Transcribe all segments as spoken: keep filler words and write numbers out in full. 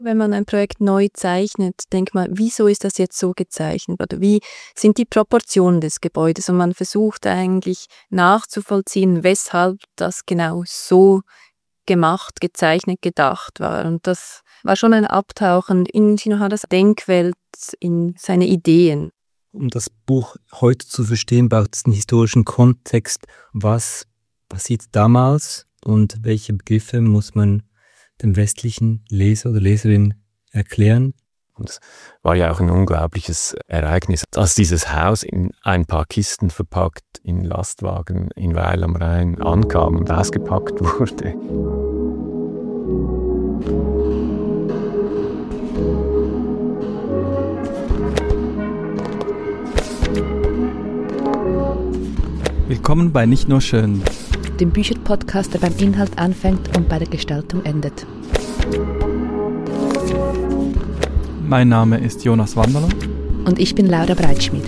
Wenn man ein Projekt neu zeichnet, denkt man, wieso ist das jetzt so gezeichnet? Oder wie sind die Proportionen des Gebäudes? Und man versucht eigentlich nachzuvollziehen, weshalb das genau so gemacht, gezeichnet, gedacht war. Und das war schon ein Abtauchen in Shinoharas Denkwelt, in seine Ideen. Um das Buch heute zu verstehen, braucht es einen historischen Kontext. Was passiert damals und welche Begriffe muss man dem restlichen Leser oder Leserin erklären? Und es war ja auch ein unglaubliches Ereignis, als dieses Haus in ein paar Kisten verpackt in Lastwagen in Weil am Rhein ankam und ausgepackt wurde. Willkommen bei Nicht nur schön, dem Bücherpodcast, der beim Inhalt anfängt und bei der Gestaltung endet. Mein Name ist Jonas Wanderler. Und ich bin Laura Breitschmidt.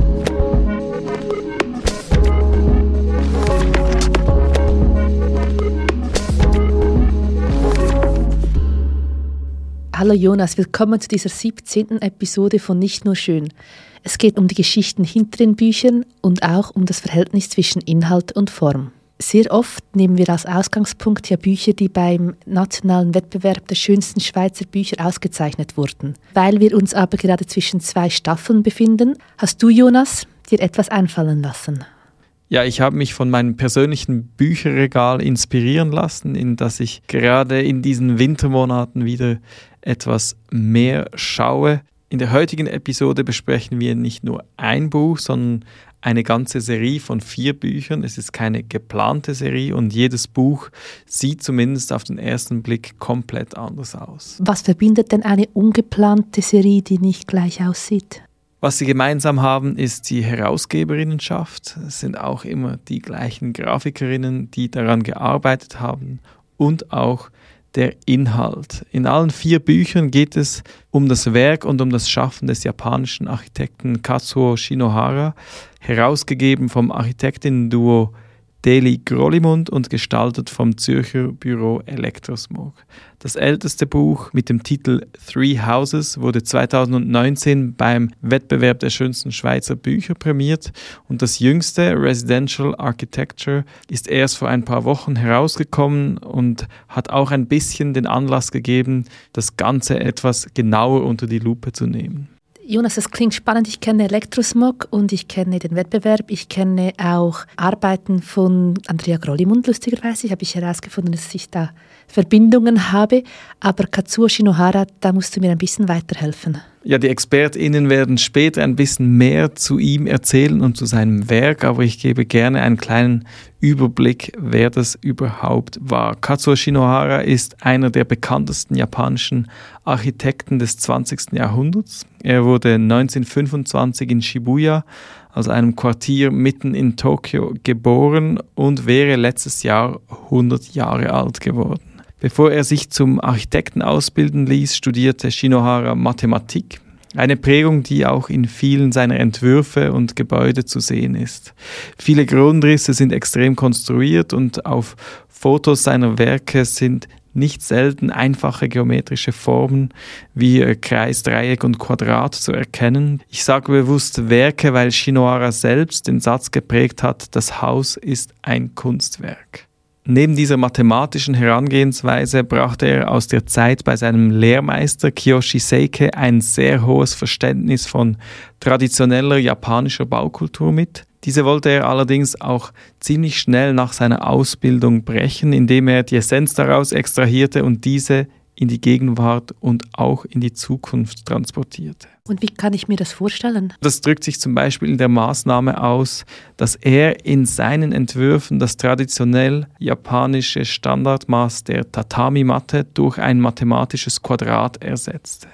Hallo Jonas, willkommen zu dieser siebzehnten Episode von Nicht nur schön. Es geht um die Geschichten hinter den Büchern und auch um das Verhältnis zwischen Inhalt und Form. Sehr oft nehmen wir als Ausgangspunkt ja Bücher, die beim nationalen Wettbewerb der schönsten Schweizer Bücher ausgezeichnet wurden. Weil wir uns aber gerade zwischen zwei Staffeln befinden, hast du, Jonas, dir etwas einfallen lassen? Ja, ich habe mich von meinem persönlichen Bücherregal inspirieren lassen, in das ich gerade in diesen Wintermonaten wieder etwas mehr schaue. In der heutigen Episode besprechen wir nicht nur ein Buch, sondern eine ganze Serie von vier Büchern. Es ist keine geplante Serie und jedes Buch sieht zumindest auf den ersten Blick komplett anders aus. Was verbindet denn eine ungeplante Serie, die nicht gleich aussieht? Was sie gemeinsam haben, ist die Herausgeberinnenschaft. Es sind auch immer die gleichen Grafikerinnen, die daran gearbeitet haben, und auch der Inhalt. In allen vier Büchern geht es um das Werk und um das Schaffen des japanischen Architekten Kazuo Shinohara, herausgegeben vom Architektinnen-Duo Deli Grollimund und gestaltet vom Zürcher Büro Elektrosmog. Das älteste Buch mit dem Titel Three Houses wurde zweitausendneunzehn beim Wettbewerb der schönsten Schweizer Bücher prämiert und das jüngste, Residential Architecture, ist erst vor ein paar Wochen herausgekommen und hat auch ein bisschen den Anlass gegeben, das Ganze etwas genauer unter die Lupe zu nehmen. Jonas, das klingt spannend. Ich kenne Elektrosmog und ich kenne den Wettbewerb. Ich kenne auch Arbeiten von Andrea Grollimund, lustigerweise. Ich habe ich herausgefunden, dass ich da Verbindungen habe. Aber Kazuo Shinohara, da musst du mir ein bisschen weiterhelfen. Ja, die ExpertInnen werden später ein bisschen mehr zu ihm erzählen und zu seinem Werk, aber ich gebe gerne einen kleinen Überblick, wer das überhaupt war. Kazuo Shinohara ist einer der bekanntesten japanischen Architekten des zwanzigsten Jahrhunderts. Er wurde neunzehnhundertfünfundzwanzig in Shibuya, also einem Quartier mitten in Tokio, geboren und wäre letztes Jahr hundert Jahre alt geworden. Bevor er sich zum Architekten ausbilden ließ, studierte Shinohara Mathematik. Eine Prägung, die auch in vielen seiner Entwürfe und Gebäude zu sehen ist. Viele Grundrisse sind extrem konstruiert und auf Fotos seiner Werke sind nicht selten einfache geometrische Formen wie Kreis, Dreieck und Quadrat zu erkennen. Ich sage bewusst Werke, weil Shinohara selbst den Satz geprägt hat, das Haus ist ein Kunstwerk. Neben dieser mathematischen Herangehensweise brachte er aus der Zeit bei seinem Lehrmeister Kiyoshi Seike ein sehr hohes Verständnis von traditioneller japanischer Baukultur mit. Diese wollte er allerdings auch ziemlich schnell nach seiner Ausbildung brechen, indem er die Essenz daraus extrahierte und diese in die Gegenwart und auch in die Zukunft transportierte. Und wie kann ich mir das vorstellen? Das drückt sich zum Beispiel in der Maßnahme aus, dass er in seinen Entwürfen das traditionell japanische Standardmaß der Tatami-Matte durch ein mathematisches Quadrat ersetzte.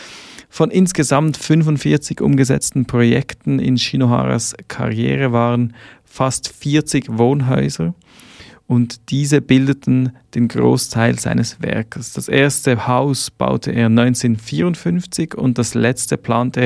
Von insgesamt fünfundvierzig umgesetzten Projekten in Shinoharas Karriere waren fast vierzig Wohnhäuser und diese bildeten den Großteil seines Werkes. Das erste Haus baute er neunzehnhundertvierundfünfzig und das letzte plante er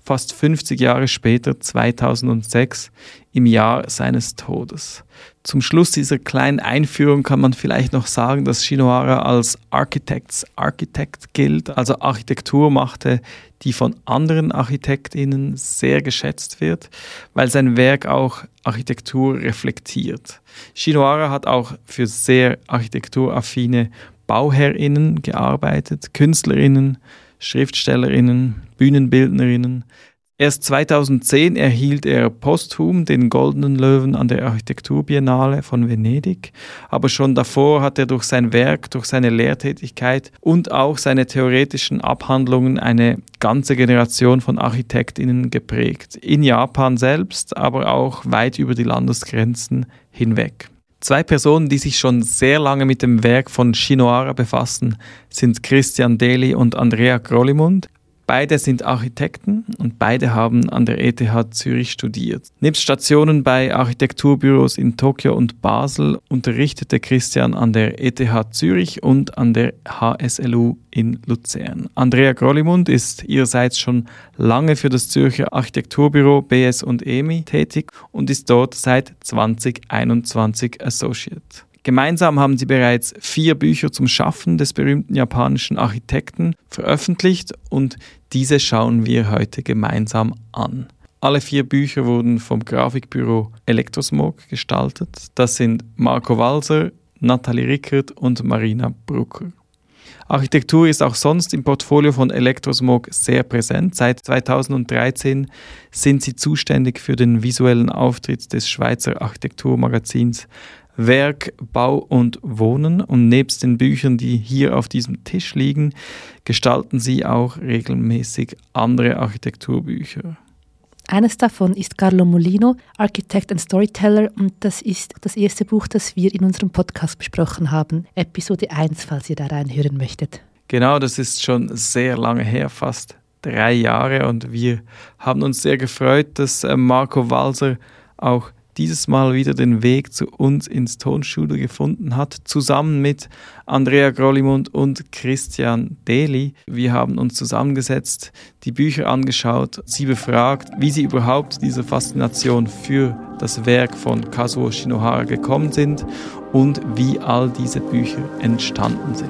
fast fünfzig Jahre später, zweitausendsechs, im Jahr seines Todes. Zum Schluss dieser kleinen Einführung kann man vielleicht noch sagen, dass Shinohara als Architect's Architect gilt, also Architektur machte, die von anderen ArchitektInnen sehr geschätzt wird, weil sein Werk auch Architektur reflektiert. Shinohara hat auch für sehr architekturaffine BauherrInnen gearbeitet, KünstlerInnen, SchriftstellerInnen, BühnenbildnerInnen. Erst zweitausendzehn erhielt er posthum den Goldenen Löwen an der Architekturbiennale von Venedig, aber schon davor hat er durch sein Werk, durch seine Lehrtätigkeit und auch seine theoretischen Abhandlungen eine ganze Generation von ArchitektInnen geprägt. In Japan selbst, aber auch weit über die Landesgrenzen hinweg. Zwei Personen, die sich schon sehr lange mit dem Werk von Shinohara befassen, sind Christian Deli und Andrea Grollimund. Beide sind Architekten und beide haben an der E T H Zürich studiert. Nebst Stationen bei Architekturbüros in Tokio und Basel unterrichtete Christian an der E T H Zürich und an der H S L U in Luzern. Andrea Grollimund ist ihrerseits schon lange für das Zürcher Architekturbüro B S und E M I tätig und ist dort seit zwanzig einundzwanzig Associate. Gemeinsam haben sie bereits vier Bücher zum Schaffen des berühmten japanischen Architekten veröffentlicht und diese schauen wir heute gemeinsam an. Alle vier Bücher wurden vom Grafikbüro Elektrosmog gestaltet. Das sind Marco Walser, Nathalie Rickert und Marina Brucker. Architektur ist auch sonst im Portfolio von Elektrosmog sehr präsent. Seit zweitausenddreizehn sind sie zuständig für den visuellen Auftritt des Schweizer Architekturmagazins Werk, Bau und Wohnen und nebst den Büchern, die hier auf diesem Tisch liegen, gestalten sie auch regelmäßig andere Architekturbücher. Eines davon ist Carlo Molino, Architect and Storyteller, und das ist das erste Buch, das wir in unserem Podcast besprochen haben, Episode eins, falls ihr da reinhören möchtet. Genau, das ist schon sehr lange her, fast drei Jahre, und wir haben uns sehr gefreut, dass Marco Walser auch dieses Mal wieder den Weg zu uns ins Tonstudio gefunden hat, zusammen mit Andrea Grollimund und Christian Deli. Wir haben uns zusammengesetzt, die Bücher angeschaut, sie befragt, wie sie überhaupt dieser Faszination für das Werk von Kazuo Shinohara gekommen sind und wie all diese Bücher entstanden sind.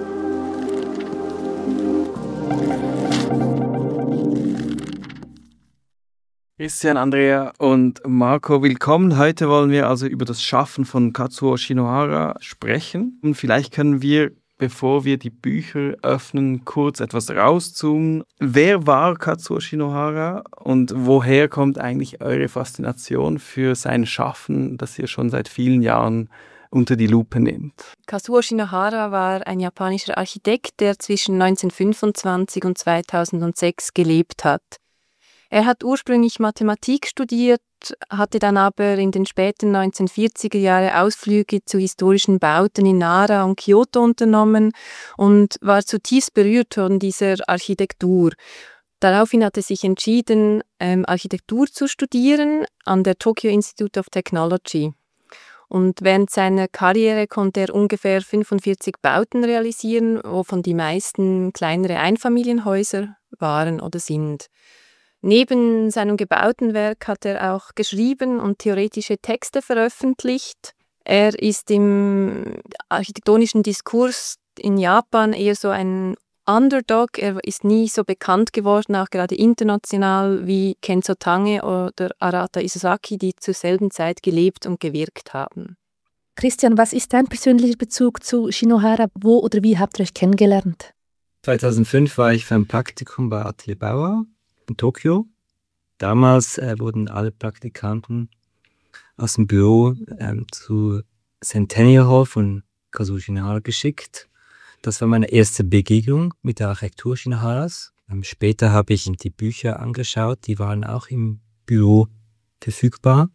Christian, Andrea und Marco, willkommen. Heute wollen wir also über das Schaffen von Kazuo Shinohara sprechen. Und vielleicht können wir, bevor wir die Bücher öffnen, kurz etwas rauszoomen. Wer war Kazuo Shinohara und woher kommt eigentlich eure Faszination für sein Schaffen, das ihr schon seit vielen Jahren unter die Lupe nehmt? Kazuo Shinohara war ein japanischer Architekt, der zwischen neunzehnhundertfünfundzwanzig und zweitausendsechs gelebt hat. Er hat ursprünglich Mathematik studiert, hatte dann aber in den späten neunzehnhundertvierziger Jahren Ausflüge zu historischen Bauten in Nara und Kyoto unternommen und war zutiefst berührt von dieser Architektur. Daraufhin hat er sich entschieden, ähm, Architektur zu studieren an der Tokyo Institute of Technology. Und während seiner Karriere konnte er ungefähr fünfundvierzig Bauten realisieren, wovon die meisten kleinere Einfamilienhäuser waren oder sind. Neben seinem gebauten Werk hat er auch geschrieben und theoretische Texte veröffentlicht. Er ist im architektonischen Diskurs in Japan eher so ein Underdog. Er ist nie so bekannt geworden, auch gerade international, wie Kenzo Tange oder Arata Isozaki, die zur selben Zeit gelebt und gewirkt haben. Christian, was ist dein persönlicher Bezug zu Shinohara? Wo oder wie habt ihr euch kennengelernt? zweitausendfünf war ich für ein Praktikum bei Atelier Bauer in Tokio. Damals äh, wurden alle Praktikanten aus dem Büro ähm, zu Centennial Hall von Kazuo Shinohara geschickt. Das war meine erste Begegnung mit der Architektur Shinoharas. Ähm, später habe ich die Bücher angeschaut, die waren auch im Büro verfügbar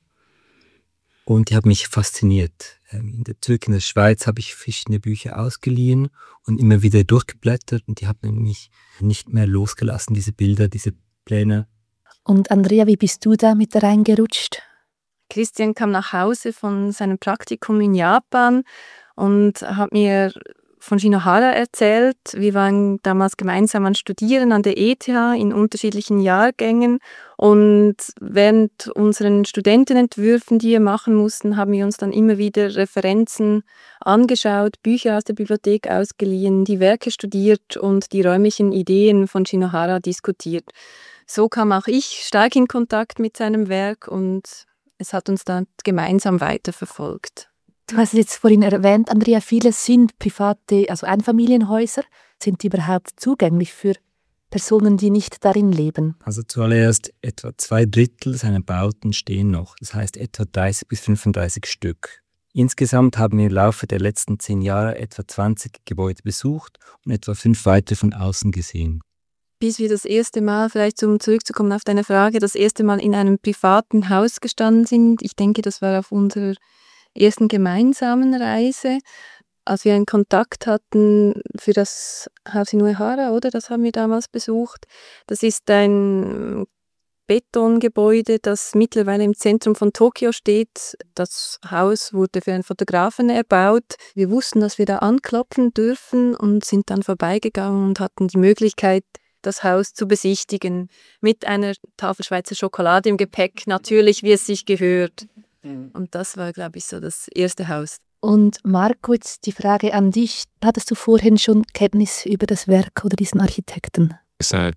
und die haben mich fasziniert. Ähm, in der Türkei, in der Schweiz habe ich verschiedene Bücher ausgeliehen und immer wieder durchgeblättert und die haben mich nicht mehr losgelassen, diese Bilder, diese Pläne. Und Andrea, wie bist du da mit reingerutscht? Christian kam nach Hause von seinem Praktikum in Japan und hat mir von Shinohara erzählt. Wir waren damals gemeinsam an Studieren an der E T H in unterschiedlichen Jahrgängen und während unseren Studentenentwürfen, die wir machen mussten, haben wir uns dann immer wieder Referenzen angeschaut, Bücher aus der Bibliothek ausgeliehen, die Werke studiert und die räumlichen Ideen von Shinohara diskutiert. So kam auch ich stark in Kontakt mit seinem Werk und es hat uns dann gemeinsam weiterverfolgt. Du hast es jetzt vorhin erwähnt, Andrea, viele sind private, also Einfamilienhäuser. Sind die überhaupt zugänglich für Personen, die nicht darin leben? Also zuallererst etwa zwei Drittel seiner Bauten stehen noch, das heißt etwa dreißig bis fünfunddreißig Stück. Insgesamt haben wir im Laufe der letzten zehn Jahre etwa zwanzig Gebäude besucht und etwa fünf weitere von außen gesehen. Bis wir das erste Mal, vielleicht um zurückzukommen auf deine Frage, das erste Mal in einem privaten Haus gestanden sind, ich denke, das war auf unserer ersten gemeinsamen Reise, als wir einen Kontakt hatten für das Haus in Uehara, oder? Das haben wir damals besucht. Das ist ein Betongebäude, das mittlerweile im Zentrum von Tokio steht. Das Haus wurde für einen Fotografen erbaut. Wir wussten, dass wir da anklopfen dürfen und sind dann vorbeigegangen und hatten die Möglichkeit, das Haus zu besichtigen. Mit einer Tafel Schweizer Schokolade im Gepäck, natürlich, wie es sich gehört. Und das war, glaube ich, so das erste Haus. Und Marco, jetzt die Frage an dich. Hattest du vorhin schon Kenntnis über das Werk oder diesen Architekten? Seit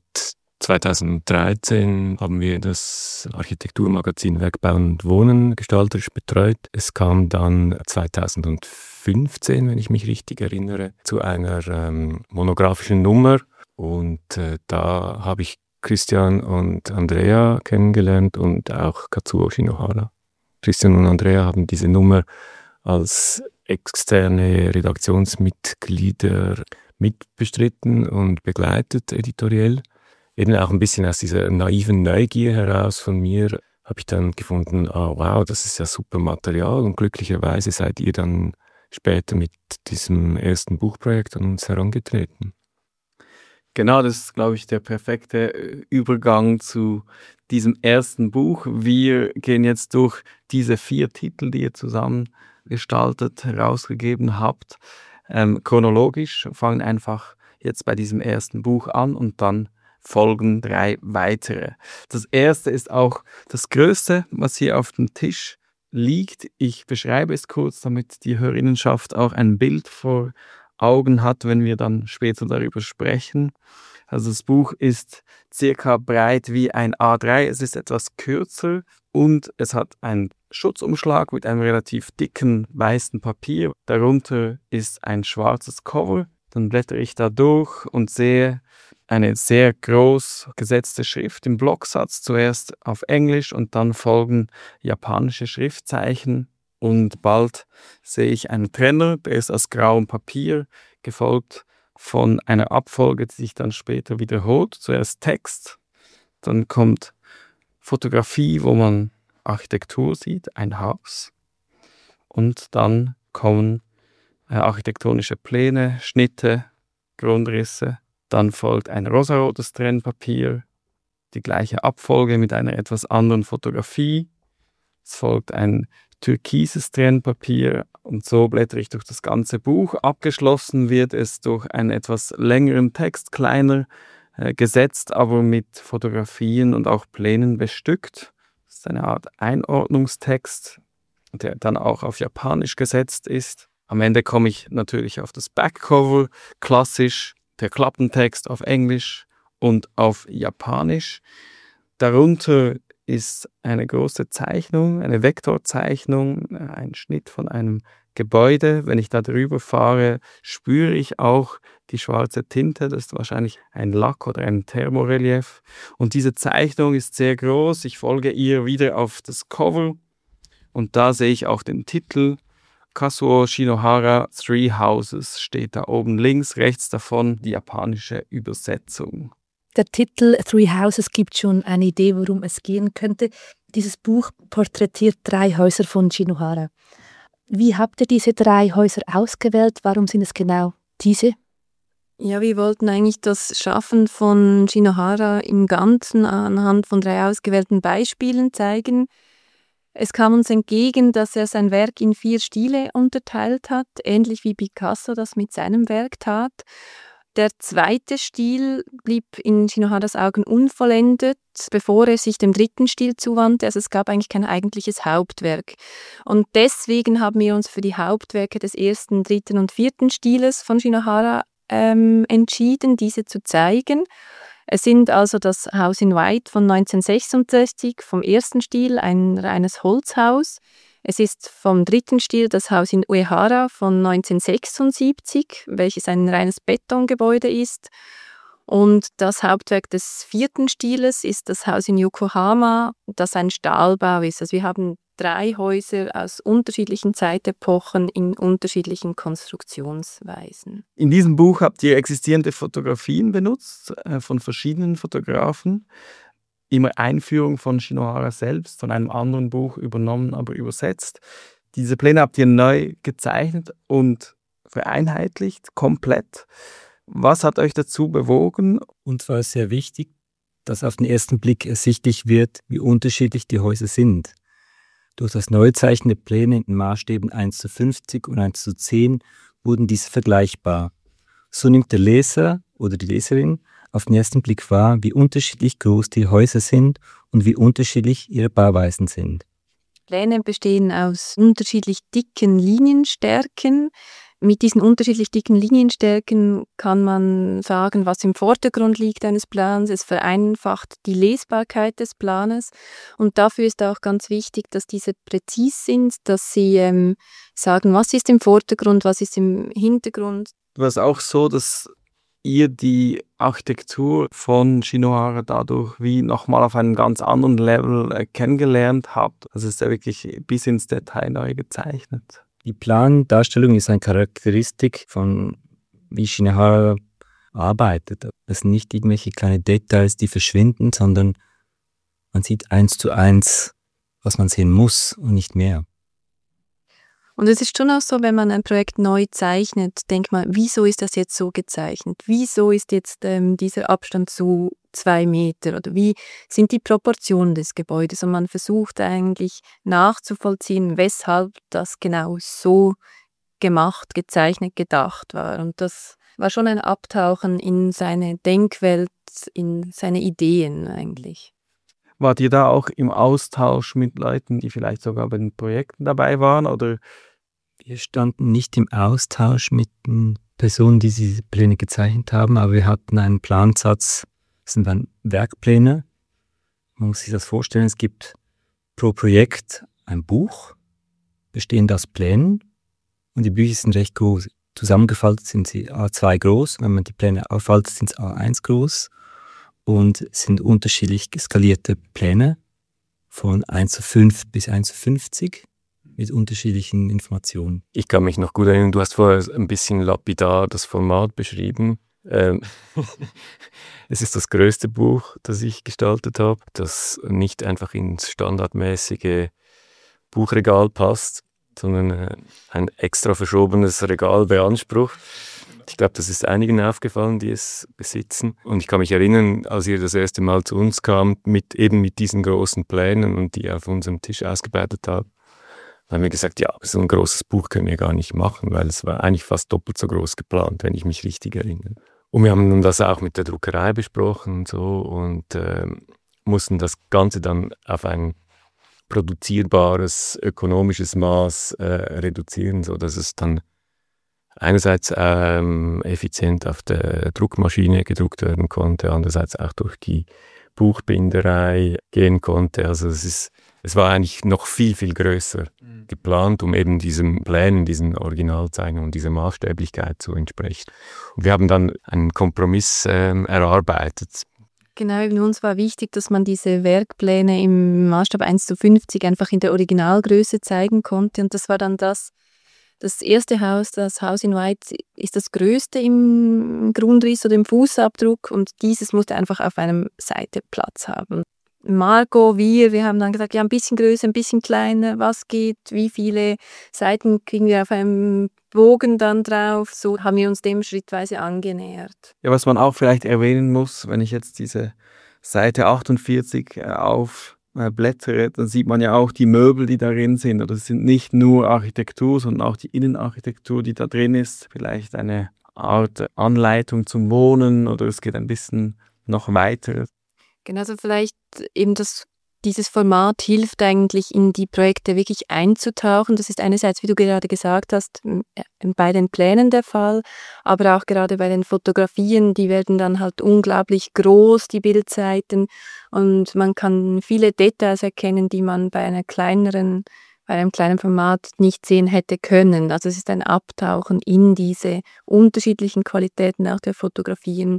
zweitausenddreizehn haben wir das Architekturmagazin Werk, Bauen und Wohnen gestalterisch betreut. Es kam dann zweitausendfünfzehn, wenn ich mich richtig erinnere, zu einer ähm, monografischen Nummer. Und äh, da habe ich Christian und Andrea kennengelernt und auch Kazuo Shinohara. Christian und Andrea haben diese Nummer als externe Redaktionsmitglieder mitbestritten und begleitet editoriell. Eben auch ein bisschen aus dieser naiven Neugier heraus von mir habe ich dann gefunden, ah, wow, das ist ja super Material und glücklicherweise seid ihr dann später mit diesem ersten Buchprojekt an uns herangetreten. Genau, das ist, glaube ich, der perfekte Übergang zu diesem ersten Buch. Wir gehen jetzt durch diese vier Titel, die ihr zusammen gestaltet, herausgegeben habt, ähm, chronologisch, fangen einfach jetzt bei diesem ersten Buch an und dann folgen drei weitere. Das erste ist auch das Größte, was hier auf dem Tisch liegt. Ich beschreibe es kurz, damit die Hörerinnenschaft auch ein Bild vor Augen hat, wenn wir dann später darüber sprechen. Also das Buch ist circa breit wie ein A drei, es ist etwas kürzer und es hat einen Schutzumschlag mit einem relativ dicken weißen Papier. Darunter ist ein schwarzes Cover. Dann blättere ich da durch und sehe eine sehr groß gesetzte Schrift im Blocksatz, zuerst auf Englisch und dann folgen japanische Schriftzeichen. Und bald sehe ich einen Trenner, der ist aus grauem Papier, gefolgt von einer Abfolge, die sich dann später wiederholt. Zuerst Text, dann kommt Fotografie, wo man Architektur sieht, ein Haus. Und dann kommen äh, architektonische Pläne, Schnitte, Grundrisse. Dann folgt ein rosarotes Trennpapier, die gleiche Abfolge mit einer etwas anderen Fotografie. Es folgt ein türkises Trennpapier und so blättere ich durch das ganze Buch. Abgeschlossen wird es durch einen etwas längeren Text, kleiner äh, gesetzt, aber mit Fotografien und auch Plänen bestückt. Das ist eine Art Einordnungstext, der dann auch auf Japanisch gesetzt ist. Am Ende komme ich natürlich auf das Backcover, klassisch der Klappentext auf Englisch und auf Japanisch. Darunter ist eine große Zeichnung, eine Vektorzeichnung, ein Schnitt von einem Gebäude. Wenn ich da drüber fahre, spüre ich auch die schwarze Tinte. Das ist wahrscheinlich ein Lack oder ein Thermorelief. Und diese Zeichnung ist sehr groß. Ich folge ihr wieder auf das Cover und da sehe ich auch den Titel. Kazuo Shinohara, Three Houses steht da oben links, rechts davon die japanische Übersetzung. Der Titel Three Houses gibt schon eine Idee, worum es gehen könnte. Dieses Buch porträtiert drei Häuser von Shinohara. Wie habt ihr diese drei Häuser ausgewählt? Warum sind es genau diese? Ja, wir wollten eigentlich das Schaffen von Shinohara im Ganzen anhand von drei ausgewählten Beispielen zeigen. Es kam uns entgegen, dass er sein Werk in vier Stile unterteilt hat, ähnlich wie Picasso das mit seinem Werk tat. Der zweite Stil blieb in Shinoharas Augen unvollendet, bevor er sich dem dritten Stil zuwandte. Also es gab eigentlich kein eigentliches Hauptwerk. Und deswegen haben wir uns für die Hauptwerke des ersten, dritten und vierten Stiles von Shinohara ähm, entschieden, diese zu zeigen. Es sind also das Haus in White von neunzehnhundertsechsundsechzig vom ersten Stil, ein reines Holzhaus. Es ist vom dritten Stil das Haus in Uehara von neunzehnhundertsechsundsiebzig, welches ein reines Betongebäude ist. Und das Hauptwerk des vierten Stiles ist das Haus in Yokohama, das ein Stahlbau ist. Also wir haben drei Häuser aus unterschiedlichen Zeitepochen in unterschiedlichen Konstruktionsweisen. In diesem Buch habt ihr existierende Fotografien benutzt äh, von verschiedenen Fotografen. Immer Einführung von Shinohara selbst, von einem anderen Buch übernommen, aber übersetzt. Diese Pläne habt ihr neu gezeichnet und vereinheitlicht, komplett. Was hat euch dazu bewogen? Uns war es sehr wichtig, dass auf den ersten Blick ersichtlich wird, wie unterschiedlich die Häuser sind. Durch das Neuzeichnen der Pläne in den Maßstäben eins zu fünfzig und eins zu zehn wurden diese vergleichbar. So nimmt der Leser oder die Leserin auf den ersten Blick wahr, wie unterschiedlich groß die Häuser sind und wie unterschiedlich ihre Bauweisen sind. Pläne bestehen aus unterschiedlich dicken Linienstärken. Mit diesen unterschiedlich dicken Linienstärken kann man sagen, was im Vordergrund liegt eines Plans. Es vereinfacht die Lesbarkeit des Planes. Und dafür ist auch ganz wichtig, dass diese präzis sind, dass sie ähm, sagen, was ist im Vordergrund, was ist im Hintergrund. War es auch so, dass ihr die Architektur von Shinohara dadurch wie nochmal auf einem ganz anderen Level äh, kennengelernt habt? Also ist er wirklich bis ins Detail neu gezeichnet? Die Plandarstellung ist eine Charakteristik von wie Shinohara arbeitet. Es sind nicht irgendwelche kleine Details, die verschwinden, sondern man sieht eins zu eins, was man sehen muss und nicht mehr. Und es ist schon auch so, wenn man ein Projekt neu zeichnet, denkt man, wieso ist das jetzt so gezeichnet? Wieso ist jetzt ähm, dieser Abstand so zwei Meter? Oder wie sind die Proportionen des Gebäudes? Und man versucht eigentlich nachzuvollziehen, weshalb das genau so gemacht, gezeichnet, gedacht war. Und das war schon ein Abtauchen in seine Denkwelt, in seine Ideen eigentlich. Wart ihr da auch im Austausch mit Leuten, die vielleicht sogar bei den Projekten dabei waren? Oder? Wir standen nicht im Austausch mit den Personen, die diese Pläne gezeichnet haben, aber wir hatten einen Plansatz, das sind dann Werkpläne. Man muss sich das vorstellen, es gibt pro Projekt ein Buch, bestehend aus Plänen, und die Bücher sind recht groß. Zusammengefaltet sind sie A zwei groß, wenn man die Pläne auffaltet, sind sie A eins groß. Und sind unterschiedlich skalierte Pläne von eins zu fünf bis eins zu fünfzig mit unterschiedlichen Informationen. Ich kann mich noch gut erinnern, du hast vorher ein bisschen lapidar das Format beschrieben. Ähm es ist das größte Buch, das ich gestaltet habe, das nicht einfach ins standardmäßige Buchregal passt, sondern äh, ein extra verschobenes Regal beansprucht. Ich glaube, das ist einigen aufgefallen, die es besitzen. Und ich kann mich erinnern, als ihr das erste Mal zu uns kam, mit, eben mit diesen großen Plänen und die auf unserem Tisch ausgebreitet habt, haben wir gesagt, ja, so ein großes Buch können wir gar nicht machen, weil es war eigentlich fast doppelt so groß geplant, wenn ich mich richtig erinnere. Und wir haben das auch mit der Druckerei besprochen und so und äh, mussten das Ganze dann auf ein produzierbares, ökonomisches Maß äh, reduzieren, sodass es dann einerseits ähm, effizient auf der Druckmaschine gedruckt werden konnte, andererseits auch durch die Buchbinderei gehen konnte. Also es ist, es war eigentlich noch viel, viel größer mhm. geplant, um eben diesen Plänen, diesen Originalzeichnungen und dieser Maßstäblichkeit zu entsprechen. Und wir haben dann einen Kompromiss ähm, erarbeitet. Genau, eben uns war wichtig, dass man diese Werkpläne im Maßstab eins zu fünfzig einfach in der Originalgröße zeigen konnte. Und das war dann das, das erste Haus, das Haus in White, ist das größte im Grundriss oder im Fußabdruck und dieses musste einfach auf einem Seite Platz haben. Marco, wir, wir haben dann gesagt, ja, ein bisschen größer, ein bisschen kleiner, was geht, wie viele Seiten kriegen wir auf einem Bogen dann drauf, so haben wir uns dem schrittweise angenähert. Ja, was man auch vielleicht erwähnen muss, wenn ich jetzt diese Seite achtundvierzig aufschlage, äh, blättere, dann sieht man ja auch die Möbel, die darin sind. Oder es sind nicht nur Architektur, sondern auch die Innenarchitektur, die da drin ist. Vielleicht eine Art Anleitung zum Wohnen oder es geht ein bisschen noch weiter. Genau, also vielleicht eben das, dieses Format hilft eigentlich in die Projekte wirklich einzutauchen. Das ist einerseits, wie du gerade gesagt hast, bei den Plänen der Fall, aber auch gerade bei den Fotografien, die werden dann halt unglaublich groß, die Bildseiten, und man kann viele Details erkennen, die man bei einer kleineren, bei einem kleinen Format nicht sehen hätte können. Also es ist ein Abtauchen in diese unterschiedlichen Qualitäten auch der Fotografien,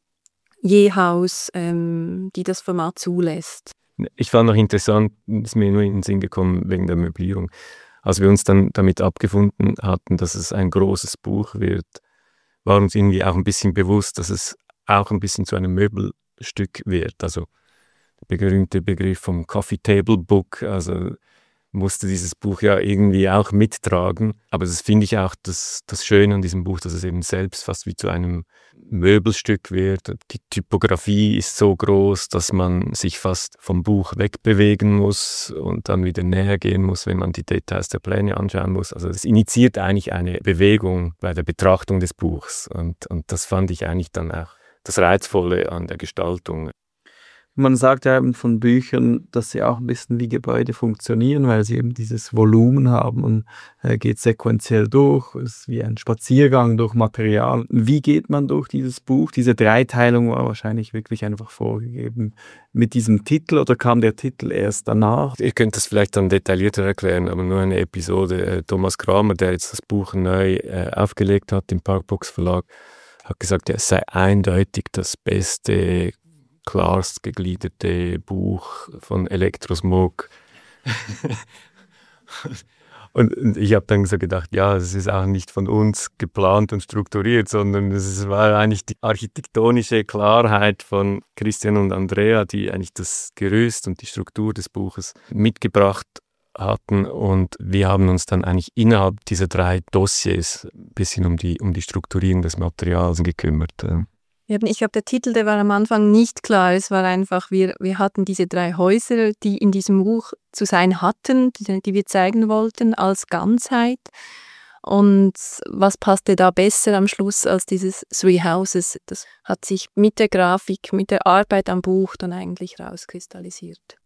je Haus, ähm, die das Format zulässt. Ich fand noch interessant, ist mir nur in den Sinn gekommen wegen der Möblierung. Als wir uns dann damit abgefunden hatten, dass es ein großes Buch wird, war uns irgendwie auch ein bisschen bewusst, dass es auch ein bisschen zu einem Möbelstück wird. Also der berühmte Begriff vom Coffee Table Book, also musste dieses Buch ja irgendwie auch mittragen. Aber das finde ich auch das, das Schöne an diesem Buch, dass es eben selbst fast wie zu einem Möbelstück wird. Die Typografie ist so groß, dass man sich fast vom Buch wegbewegen muss und dann wieder näher gehen muss, wenn man die Details der Pläne anschauen muss. Also es initiiert eigentlich eine Bewegung bei der Betrachtung des Buchs. Und, und das fand ich eigentlich dann auch das Reizvolle an der Gestaltung. Man sagt ja eben von Büchern, dass sie auch ein bisschen wie Gebäude funktionieren, weil sie eben dieses Volumen haben und äh, geht sequenziell durch. Es ist wie ein Spaziergang durch Material. Wie geht man durch dieses Buch? Diese Dreiteilung war wahrscheinlich wirklich einfach vorgegeben mit diesem Titel, oder kam der Titel erst danach? Ihr könnt das vielleicht dann detaillierter erklären, aber nur eine Episode. Thomas Kramer, der jetzt das Buch neu äh, aufgelegt hat im Parkbox Verlag, hat gesagt, es sei eindeutig das beste, klarst gegliederte Buch von Elektrosmog. und, und ich habe dann so gedacht, ja, es ist auch nicht von uns geplant und strukturiert, sondern es war eigentlich die architektonische Klarheit von Christian und Andrea, die eigentlich das Gerüst und die Struktur des Buches mitgebracht hatten, und wir haben uns dann eigentlich innerhalb dieser drei Dossiers ein bisschen um die, um die Strukturierung des Materials gekümmert. Ich glaube, der Titel, der war am Anfang nicht klar. Es war einfach, wir, wir hatten diese drei Häuser, die in diesem Buch zu sein hatten, die, die wir zeigen wollten als Ganzheit. Und was passte da besser am Schluss als dieses Three Houses? Das hat sich mit der Grafik, mit der Arbeit am Buch dann eigentlich rauskristallisiert.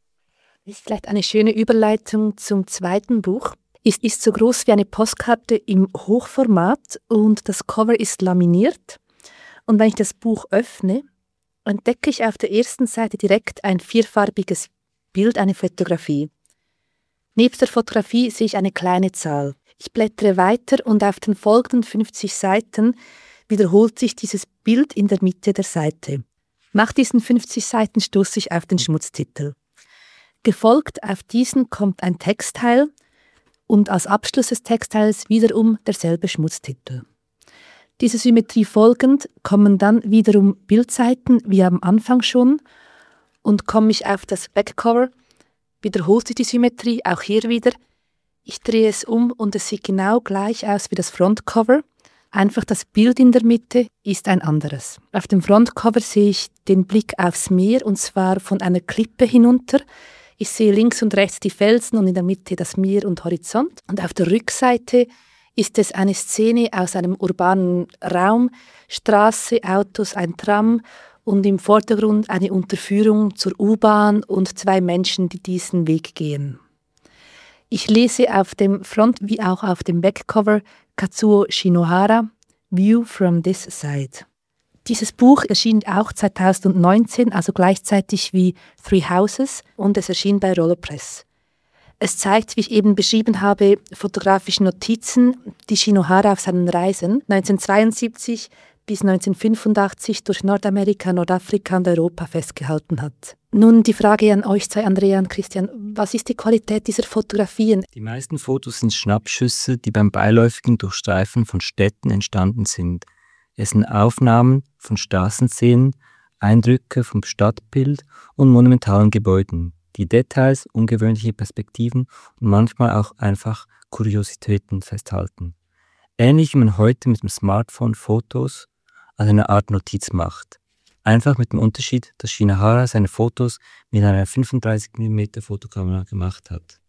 Ist vielleicht eine schöne Überleitung zum zweiten Buch. Es ist so groß wie eine Postkarte im Hochformat und das Cover ist laminiert. Und wenn ich das Buch öffne, entdecke ich auf der ersten Seite direkt ein vierfarbiges Bild, eine Fotografie. Nebst der Fotografie sehe ich eine kleine Zahl. Ich blättere weiter und auf den folgenden fünfzig Seiten wiederholt sich dieses Bild in der Mitte der Seite. Nach diesen fünfzig Seiten stoße ich auf den Schmutztitel. Gefolgt auf diesen kommt ein Textteil und als Abschluss des Textteils wiederum derselbe Schmutztitel. Dieser Symmetrie folgend kommen dann wiederum Bildseiten wie am Anfang schon, und komme ich auf das Backcover, wiederholt sich die Symmetrie auch hier wieder. Ich drehe es um und es sieht genau gleich aus wie das Frontcover, einfach das Bild in der Mitte ist ein anderes. Auf dem Frontcover sehe ich den Blick aufs Meer, und zwar von einer Klippe hinunter. Ich sehe links und rechts die Felsen und in der Mitte das Meer und Horizont. Und auf der Rückseite ist es eine Szene aus einem urbanen Raum, Straße, Autos, ein Tram und im Vordergrund eine Unterführung zur U-Bahn und zwei Menschen, die diesen Weg gehen. Ich lese auf dem Front- wie auch auf dem Backcover Kazuo Shinohara, View from this side. Dieses Buch erschien auch zweitausendneunzehn, also gleichzeitig wie Three Houses, und es erschien bei Rollerpress. Es zeigt, wie ich eben beschrieben habe, fotografische Notizen, die Shinohara auf seinen Reisen neunzehnhundertzweiundsiebzig bis neunzehnhundertfünfundachtzig durch Nordamerika, Nordafrika und Europa festgehalten hat. Nun die Frage an euch zwei, Andrea und Christian, was ist die Qualität dieser Fotografien? Die meisten Fotos sind Schnappschüsse, die beim beiläufigen Durchstreifen von Städten entstanden sind. Es sind Aufnahmen von Straßenszenen, Eindrücke vom Stadtbild und monumentalen Gebäuden. Die Details, ungewöhnliche Perspektiven und manchmal auch einfach Kuriositäten festhalten. Ähnlich wie man heute mit dem Smartphone Fotos als eine Art Notiz macht. Einfach mit dem Unterschied, dass Shinohara seine Fotos mit einer fünfunddreißig Millimeter Fotokamera gemacht hat.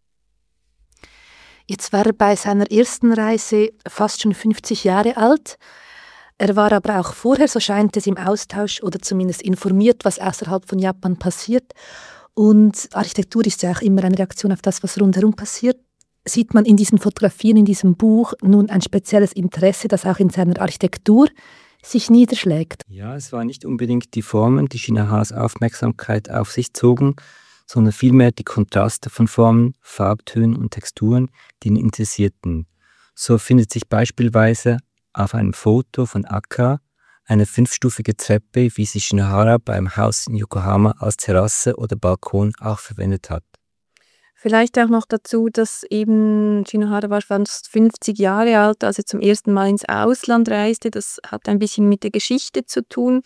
Jetzt war er bei seiner ersten Reise fast schon fünfzig Jahre alt. Er war aber auch vorher, so scheint es, im Austausch oder zumindest informiert, was außerhalb von Japan passiert. Und Architektur ist ja auch immer eine Reaktion auf das, was rundherum passiert. Sieht man in diesen Fotografien, in diesem Buch nun ein spezielles Interesse, das auch in seiner Architektur sich niederschlägt? Ja, es waren nicht unbedingt die Formen, die Shinoharas Aufmerksamkeit auf sich zogen, sondern vielmehr die Kontraste von Formen, Farbtönen und Texturen, die ihn interessierten. So findet sich beispielsweise auf einem Foto von Akka eine fünfstufige Treppe, wie sie Shinohara beim Haus in Yokohama als Terrasse oder Balkon auch verwendet hat. Vielleicht auch noch dazu, dass eben Shinohara war fast fünfzig Jahre alt, als er zum ersten Mal ins Ausland reiste. Das hat ein bisschen mit der Geschichte zu tun.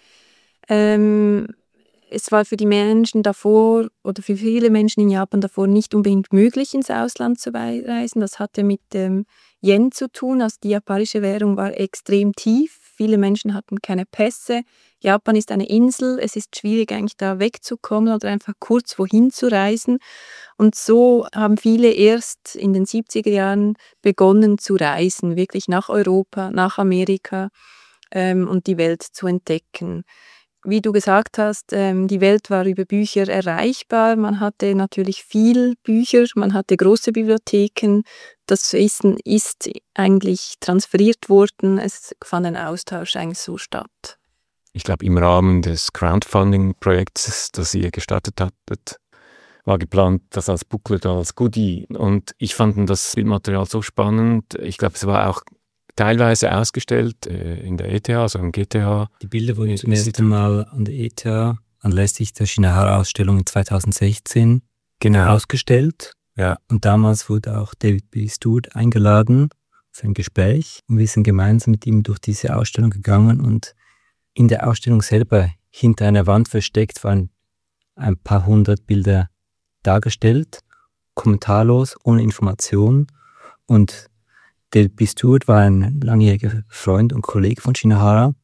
Ähm, es war für die Menschen davor oder für viele Menschen in Japan davor nicht unbedingt möglich, ins Ausland zu reisen. Das hatte mit dem Yen zu tun. Also die japanische Währung war extrem tief. Viele Menschen hatten keine Pässe. Japan ist eine Insel. Es ist schwierig, eigentlich da wegzukommen oder einfach kurz wohin zu reisen. Und so haben viele erst in den siebziger Jahren begonnen zu reisen, wirklich nach Europa, nach Amerika ähm, und die Welt zu entdecken. Wie du gesagt hast, ähm, die Welt war über Bücher erreichbar. Man hatte natürlich viel Bücher, man hatte große Bibliotheken. Das Wissen ist eigentlich transferiert worden. Es fand ein Austausch eigentlich so statt. Ich glaube, im Rahmen des Crowdfunding-Projekts, das ihr gestartet hattet, war geplant, das als Booklet, als Goodie. Und ich fand das Bildmaterial so spannend. Ich glaube, es war auch teilweise ausgestellt äh, in der E T H, also im G T H. Die Bilder wurden zum ersten Mal an der E T H anlässlich der Shinohara-Ausstellung in zweitausendsechzehn genau. ausgestellt. Ja. Und damals wurde auch David B. Stewart eingeladen für ein Gespräch. Und wir sind gemeinsam mit ihm durch diese Ausstellung gegangen. Und in der Ausstellung selber, hinter einer Wand versteckt, waren ein paar hundert Bilder dargestellt, kommentarlos, ohne Information. Und David B. Stewart war ein langjähriger Freund und Kollege von Shinohara.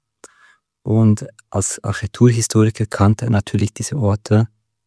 Und als Architekturhistoriker kannte er natürlich diese Orte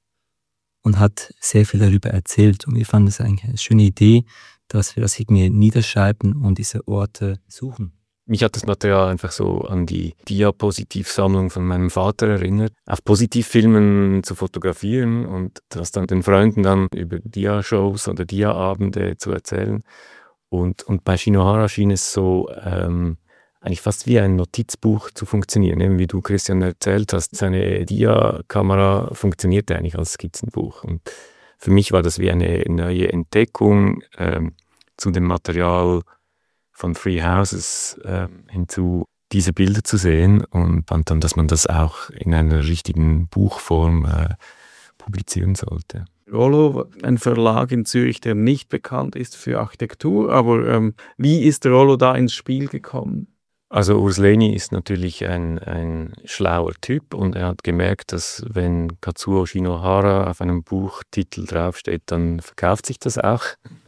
und hat sehr viel darüber erzählt. Und wir fanden es eigentlich eine schöne Idee, dass wir das irgendwie niederschreiben und diese Orte suchen. Mich hat das Material einfach so an die Diapositivsammlung von meinem Vater erinnert, auf Positivfilmen zu fotografieren und das dann den Freunden dann über Dia-Shows oder Dia-Abende zu erzählen. Und, und bei Shinohara schien es so ähm, eigentlich fast wie ein Notizbuch zu funktionieren. Eben wie du, Christian, erzählt hast, seine Dia-Kamera funktionierte eigentlich als Skizzenbuch. Und für mich war das wie eine neue Entdeckung ähm, zu dem Material von Three Houses äh, hinzu, diese Bilder zu sehen und fand dann, dass man das auch in einer richtigen Buchform äh, publizieren sollte. Rollo, ein Verlag in Zürich, der nicht bekannt ist für Architektur, aber ähm, wie ist Rollo da ins Spiel gekommen? Also Urs Leni ist natürlich ein, ein schlauer Typ und er hat gemerkt, dass wenn Kazuo Shinohara auf einem Buchtitel draufsteht, dann verkauft sich das auch.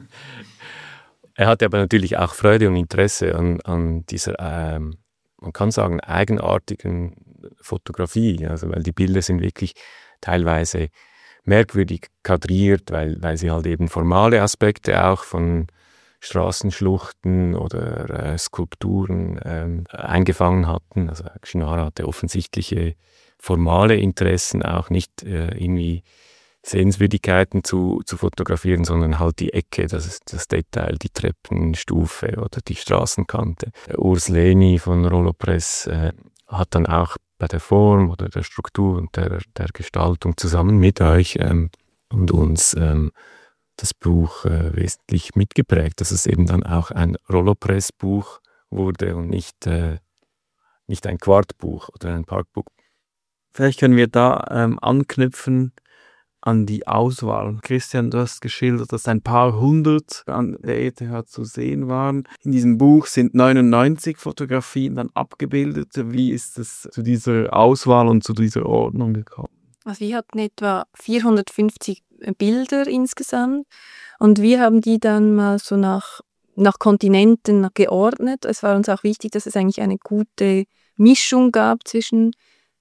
Er hatte aber natürlich auch Freude und Interesse an, an dieser, ähm, man kann sagen, eigenartigen Fotografie, also weil die Bilder sind wirklich teilweise merkwürdig kadriert, weil, weil sie halt eben formale Aspekte auch von Straßenschluchten oder äh, Skulpturen ähm, eingefangen hatten. Also Shinohara hatte offensichtliche formale Interessen, auch nicht äh, irgendwie Sehenswürdigkeiten zu, zu fotografieren, sondern halt die Ecke, das ist das Detail, die Treppenstufe oder die Straßenkante. Urs Leni von Rollo Press äh, hat dann auch bei der Form oder der Struktur und der, der Gestaltung zusammen mit euch ähm, und uns ähm, das Buch äh, wesentlich mitgeprägt, dass es eben dann auch ein Rollo Press Buch wurde und nicht, äh, nicht ein Quartbuch oder ein Parkbuch. Vielleicht können wir da ähm, anknüpfen an die Auswahl. Christian, du hast geschildert, dass ein paar hundert an der E T H zu sehen waren. In diesem Buch sind neunundneunzig Fotografien dann abgebildet. Wie ist es zu dieser Auswahl und zu dieser Ordnung gekommen? Also wir hatten etwa vierhundertfünfzig Bilder insgesamt und wir haben die dann mal so nach, nach Kontinenten geordnet. Es war uns auch wichtig, dass es eigentlich eine gute Mischung gab zwischen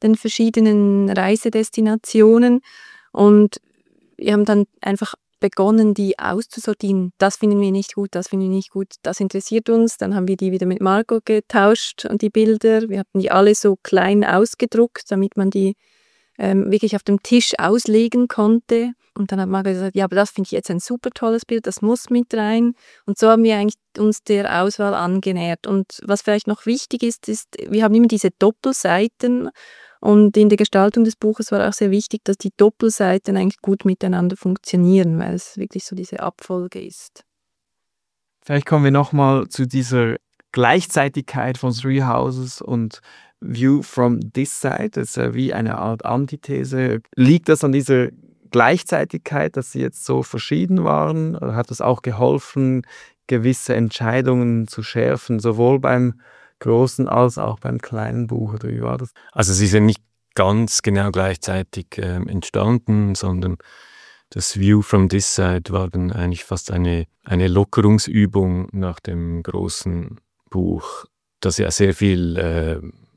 den verschiedenen Reisedestinationen. Und wir haben dann einfach begonnen, die auszusortieren. Das finden wir nicht gut, das finden wir nicht gut, das interessiert uns. Dann haben wir die wieder mit Margot getauscht und die Bilder. Wir hatten die alle so klein ausgedruckt, damit man die ähm, wirklich auf dem Tisch auslegen konnte. Und dann hat Margot gesagt, ja, aber das finde ich jetzt ein super tolles Bild, das muss mit rein. Und so haben wir eigentlich uns der Auswahl angenähert. Und was vielleicht noch wichtig ist, ist, wir haben immer diese Doppelseiten. Und in der Gestaltung des Buches war auch sehr wichtig, dass die Doppelseiten eigentlich gut miteinander funktionieren, weil es wirklich so diese Abfolge ist. Vielleicht kommen wir nochmal zu dieser Gleichzeitigkeit von Three Houses und View from this side. Das ist ja wie eine Art Antithese. Liegt das an dieser Gleichzeitigkeit, dass sie jetzt so verschieden waren? Oder hat das auch geholfen, gewisse Entscheidungen zu schärfen, sowohl beim großen als auch beim kleinen Buch, oder wie war das? Also sie sind nicht ganz genau gleichzeitig äh, entstanden, sondern das View from this side war dann eigentlich fast eine, eine Lockerungsübung nach dem großen Buch, das ja sehr viel äh,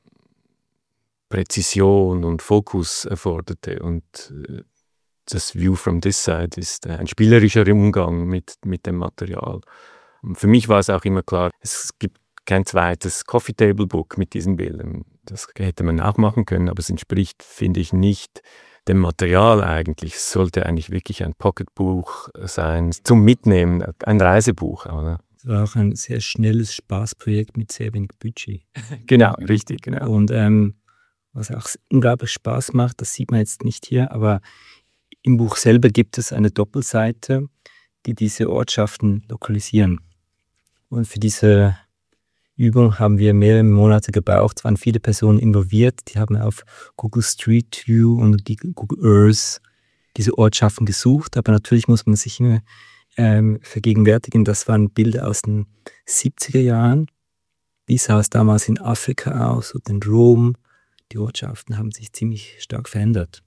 Präzision und Fokus erforderte. Und äh, das View from this side ist äh, ein spielerischer Umgang mit, mit dem Material. Und für mich war es auch immer klar, es gibt kein zweites Coffee Table Book mit diesen Bildern. Das hätte man auch machen können, aber es entspricht, finde ich, nicht dem Material eigentlich. Es sollte eigentlich wirklich ein Pocketbuch sein, zum Mitnehmen, ein Reisebuch. Oder? Es war auch ein sehr schnelles Spaßprojekt mit sehr wenig Budget. Genau, richtig, genau. Und ähm, was auch unglaublich Spaß macht, das sieht man jetzt nicht hier, aber im Buch selber gibt es eine Doppelseite, die diese Ortschaften lokalisieren. Und für diese Übung haben wir mehrere Monate gebraucht. Es waren viele Personen involviert. Die haben auf Google Street View und die Google Earth diese Ortschaften gesucht. Aber natürlich muss man sich immer ähm, vergegenwärtigen, das waren Bilder aus den siebziger Jahren. Wie sah es damals in Afrika aus und in Rom? Die Ortschaften haben sich ziemlich stark verändert.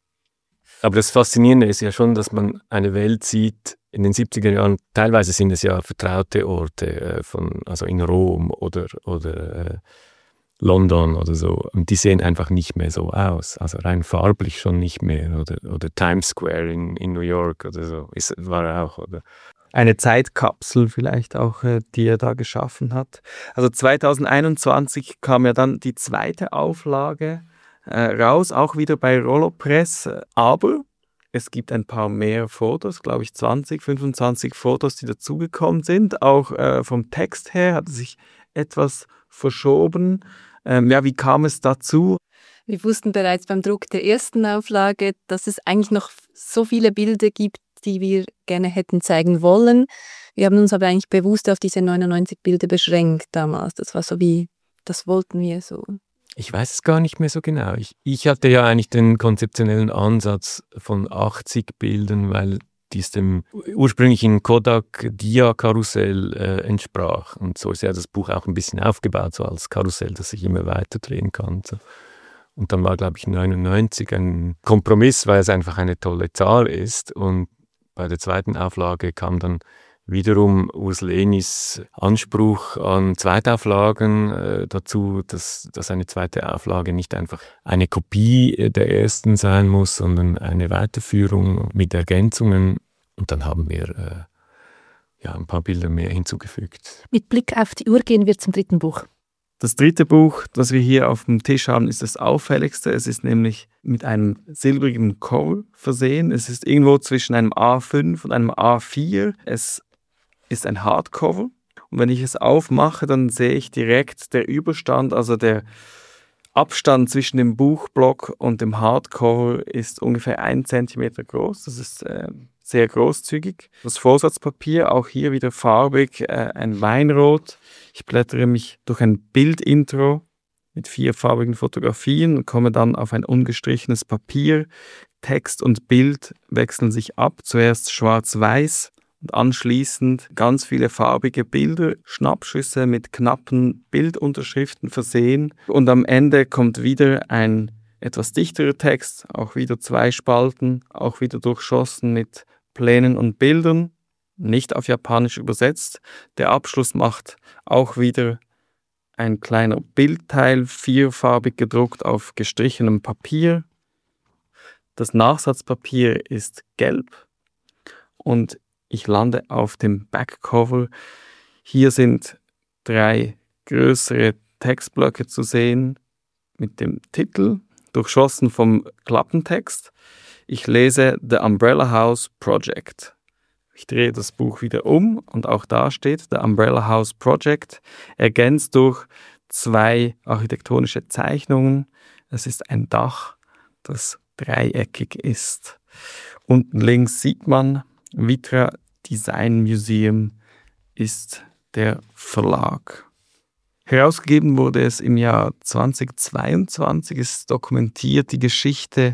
Aber das Faszinierende ist ja schon, dass man eine Welt sieht in den siebziger Jahren. Teilweise sind es ja vertraute Orte, äh, von, also in Rom oder, oder äh, London oder so. Und die sehen einfach nicht mehr so aus. Also rein farblich schon nicht mehr. Oder, oder Times Square in, in New York oder so. Ist, war er auch, oder? Eine Zeitkapsel vielleicht auch, äh, die er da geschaffen hat. Also zweitausendeinundzwanzig kam ja dann die zweite Auflage Äh, raus, auch wieder bei Rollo Press, aber es gibt ein paar mehr Fotos, glaube ich zwanzig, fünfundzwanzig Fotos, die dazugekommen sind. Auch äh, vom Text her hat es sich etwas verschoben. Ähm, ja, wie kam es dazu? Wir wussten bereits beim Druck der ersten Auflage, dass es eigentlich noch so viele Bilder gibt, die wir gerne hätten zeigen wollen. Wir haben uns aber eigentlich bewusst auf diese neunundneunzig Bilder beschränkt damals. Das war so wie, das wollten wir so. Ich weiß es gar nicht mehr so genau. Ich, ich hatte ja eigentlich den konzeptionellen Ansatz von achtzig Bildern, weil dies dem ursprünglichen Kodak-Dia-Karussell äh, entsprach. Und so ist ja das Buch auch ein bisschen aufgebaut, so als Karussell, das sich immer weiter drehen kann. So. Und dann war, glaube ich, neunundneunzig ein Kompromiss, weil es einfach eine tolle Zahl ist. Und bei der zweiten Auflage kam dann wiederum Urs Lehnis Anspruch an Zweitauflagen äh, dazu, dass, dass eine zweite Auflage nicht einfach eine Kopie der ersten sein muss, sondern eine Weiterführung mit Ergänzungen. Und dann haben wir äh, ja, ein paar Bilder mehr hinzugefügt. Mit Blick auf die Uhr gehen wir zum dritten Buch. Das dritte Buch, das wir hier auf dem Tisch haben, ist das auffälligste. Es ist nämlich mit einem silbrigen Cover versehen. Es ist irgendwo zwischen einem A fünf und einem A vier. Es ist ein Hardcover. Und wenn ich es aufmache, dann sehe ich direkt der Überstand, also der Abstand zwischen dem Buchblock und dem Hardcover ist ungefähr ein Zentimeter groß. Das ist äh, sehr großzügig. Das Vorsatzpapier, auch hier wieder farbig, äh, ein Weinrot. Ich blättere mich durch ein Bildintro mit vier farbigen Fotografien und komme dann auf ein ungestrichenes Papier. Text und Bild wechseln sich ab. Zuerst schwarz-weiß. Und anschließend ganz viele farbige Bilder, Schnappschüsse mit knappen Bildunterschriften versehen. Und am Ende kommt wieder ein etwas dichterer Text, auch wieder zwei Spalten, auch wieder durchschossen mit Plänen und Bildern, nicht auf Japanisch übersetzt. Der Abschluss macht auch wieder ein kleiner Bildteil, vierfarbig gedruckt auf gestrichenem Papier. Das Nachsatzpapier ist gelb und ich lande auf dem Backcover. Hier sind drei größere Textblöcke zu sehen mit dem Titel, durchschossen vom Klappentext. Ich lese The Umbrella House Project. Ich drehe das Buch wieder um und auch da steht The Umbrella House Project, ergänzt durch zwei architektonische Zeichnungen. Es ist ein Dach, das dreieckig ist. Unten links sieht man, Vitra Design Museum ist der Verlag. Herausgegeben wurde es im Jahr zweitausendzweiundzwanzig. Es dokumentiert die Geschichte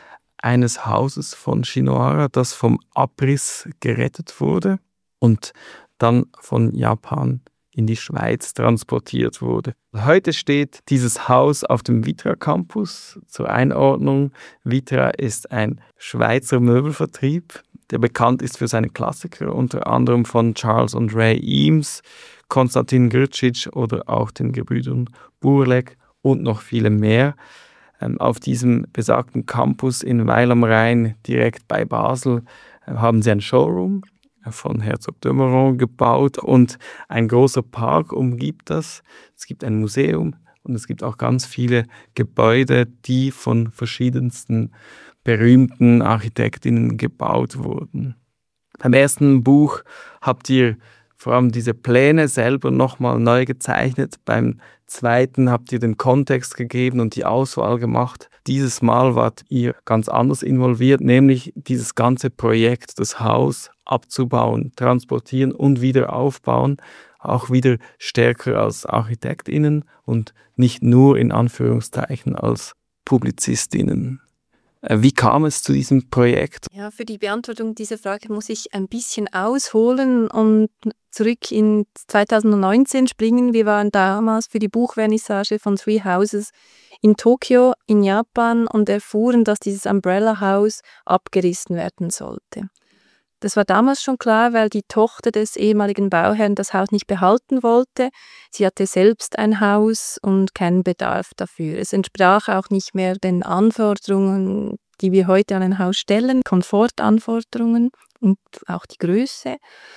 eines Hauses von Shinohara, das vom Abriss gerettet wurde und dann von Japan in die Schweiz transportiert wurde. Heute steht dieses Haus auf dem Vitra Campus. Zur Einordnung: Vitra ist ein Schweizer Möbelvertrieb, der bekannt ist für seine Klassiker, unter anderem von Charles und Ray Eames, Konstantin Grcic oder auch den Gebrüdern Burleg und noch viele mehr. Ähm, auf diesem besagten Campus in Weil am Rhein, direkt bei Basel, äh, haben sie ein Showroom von Herzog de Meuron gebaut und ein großer Park umgibt das. Es gibt ein Museum und es gibt auch ganz viele Gebäude, die von verschiedensten berühmten Architektinnen gebaut wurden. Beim ersten Buch habt ihr vor allem diese Pläne selber nochmal neu gezeichnet. Beim zweiten habt ihr den Kontext gegeben und die Auswahl gemacht. Dieses Mal wart ihr ganz anders involviert, nämlich dieses ganze Projekt, das Haus abzubauen, transportieren und wieder aufbauen, auch wieder stärker als ArchitektInnen und nicht nur in Anführungszeichen als PublizistInnen. Wie kam es zu diesem Projekt? Ja, für die Beantwortung dieser Frage muss ich ein bisschen ausholen und zurück in zweitausendneunzehn springen. Wir waren damals für die Buchvernissage von Three Houses in Tokio in Japan und erfuhren, dass dieses Umbrella House abgerissen werden sollte. Das war damals schon klar, weil die Tochter des ehemaligen Bauherrn das Haus nicht behalten wollte. Sie hatte selbst ein Haus und keinen Bedarf dafür. Es entsprach auch nicht mehr den Anforderungen, die wir heute an ein Haus stellen, Komfortanforderungen und auch die Größe.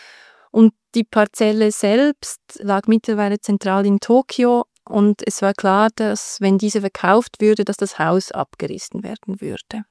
Und die Parzelle selbst lag mittlerweile zentral in Tokio und es war klar, dass, wenn diese verkauft würde, dass das Haus abgerissen werden würde.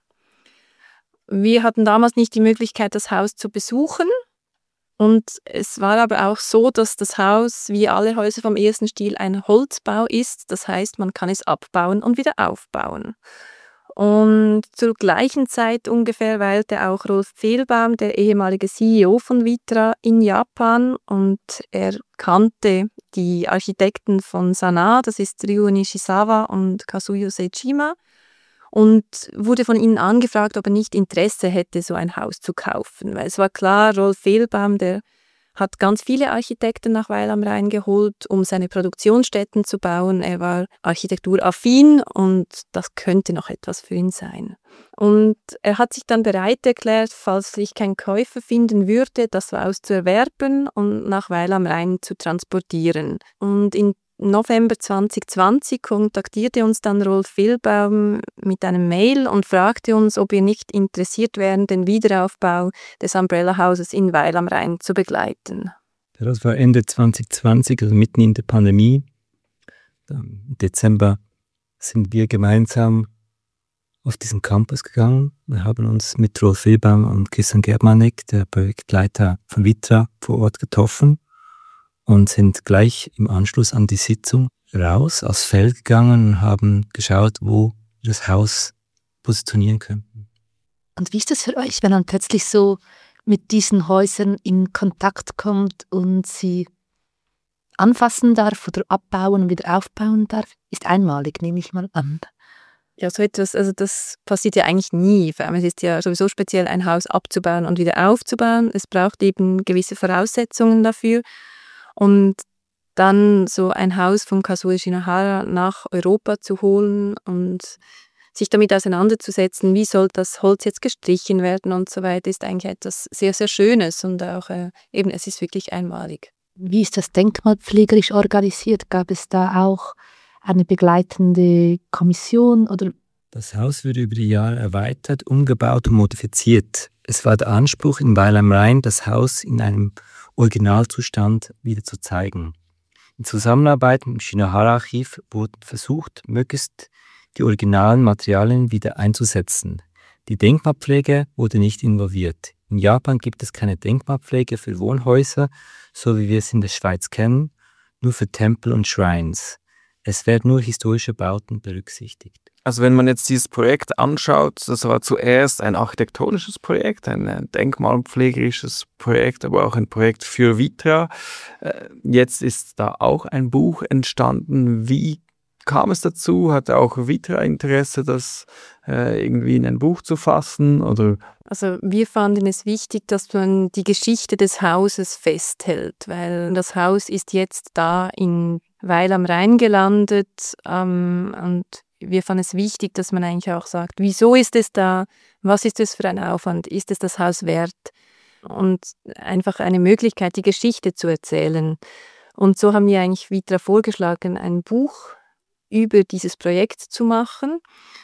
Wir hatten damals nicht die Möglichkeit, das Haus zu besuchen. Und es war aber auch so, dass das Haus, wie alle Häuser vom ersten Stil, ein Holzbau ist. Das heißt, man kann es abbauen und wieder aufbauen. Und zur gleichen Zeit ungefähr weilte auch Rolf Fehlbaum, der ehemalige C E O von Vitra, in Japan. Und er kannte die Architekten von Sanaa, das ist Ryo Nishizawa und Kazuyo Seijima. Und wurde von ihnen angefragt, ob er nicht Interesse hätte, so ein Haus zu kaufen. Weil es war klar, Rolf Fehlbaum, der hat ganz viele Architekten nach Weil am Rhein geholt, um seine Produktionsstätten zu bauen. Er war architekturaffin und das könnte noch etwas für ihn sein. Und er hat sich dann bereit erklärt, falls sich kein Käufer finden würde, das Haus zu erwerben und nach Weil am Rhein zu transportieren. Und in November zwanzig zwanzig kontaktierte uns dann Rolf Fehlbaum mit einem Mail und fragte uns, ob wir nicht interessiert wären, den Wiederaufbau des Umbrella Houses in Weil am Rhein zu begleiten. Das war Ende zwanzig zwanzig, also mitten in der Pandemie. Im Dezember sind wir gemeinsam auf diesen Campus gegangen. Wir haben uns mit Rolf Fehlbaum und Christian Germanek, der Projektleiter von Vitra, vor Ort getroffen und sind gleich im Anschluss an die Sitzung raus aufs Feld gegangen und haben geschaut, wo wir das Haus positionieren könnten. Und wie ist das für euch, wenn man plötzlich so mit diesen Häusern in Kontakt kommt und sie anfassen darf oder abbauen und wieder aufbauen darf? Ist einmalig, nehme ich mal an. Ja, so etwas, also das passiert ja eigentlich nie. Vor allem es ist ja sowieso speziell, ein Haus abzubauen und wieder aufzubauen. Es braucht eben gewisse Voraussetzungen dafür. Und dann so ein Haus von Kazuo Shinohara nach Europa zu holen und sich damit auseinanderzusetzen, wie soll das Holz jetzt gestrichen werden und so weiter, ist eigentlich etwas sehr, sehr Schönes und auch äh, eben, es ist wirklich einmalig. Wie ist das denkmalpflegerisch organisiert? Gab es da auch eine begleitende Kommission oder? Das Haus wurde über die Jahre erweitert, umgebaut und modifiziert. Es war der Anspruch in Weil am Rhein, das Haus in einem Originalzustand wieder zu zeigen. In Zusammenarbeit mit dem Shinohara-Archiv wurde versucht, möglichst die originalen Materialien wieder einzusetzen. Die Denkmalpflege wurde nicht involviert. In Japan gibt es keine Denkmalpflege für Wohnhäuser, so wie wir es in der Schweiz kennen, nur für Tempel und Shrines. Es werden nur historische Bauten berücksichtigt. Also wenn man jetzt dieses Projekt anschaut, das war zuerst ein architektonisches Projekt, ein denkmalpflegerisches Projekt, aber auch ein Projekt für Vitra. Jetzt ist da auch ein Buch entstanden. Wie kam es dazu? Hatte auch Vitra Interesse, das äh, irgendwie in ein Buch zu fassen? Oder? Also wir fanden es wichtig, dass man die Geschichte des Hauses festhält, weil das Haus ist jetzt da in Weil am Rhein gelandet ähm, und wir fanden es wichtig, dass man eigentlich auch sagt, wieso ist es da, was ist es für ein Aufwand, ist es das Haus wert? Und einfach eine Möglichkeit, die Geschichte zu erzählen. Und so haben wir eigentlich Vitra vorgeschlagen, ein Buch über dieses Projekt zu machen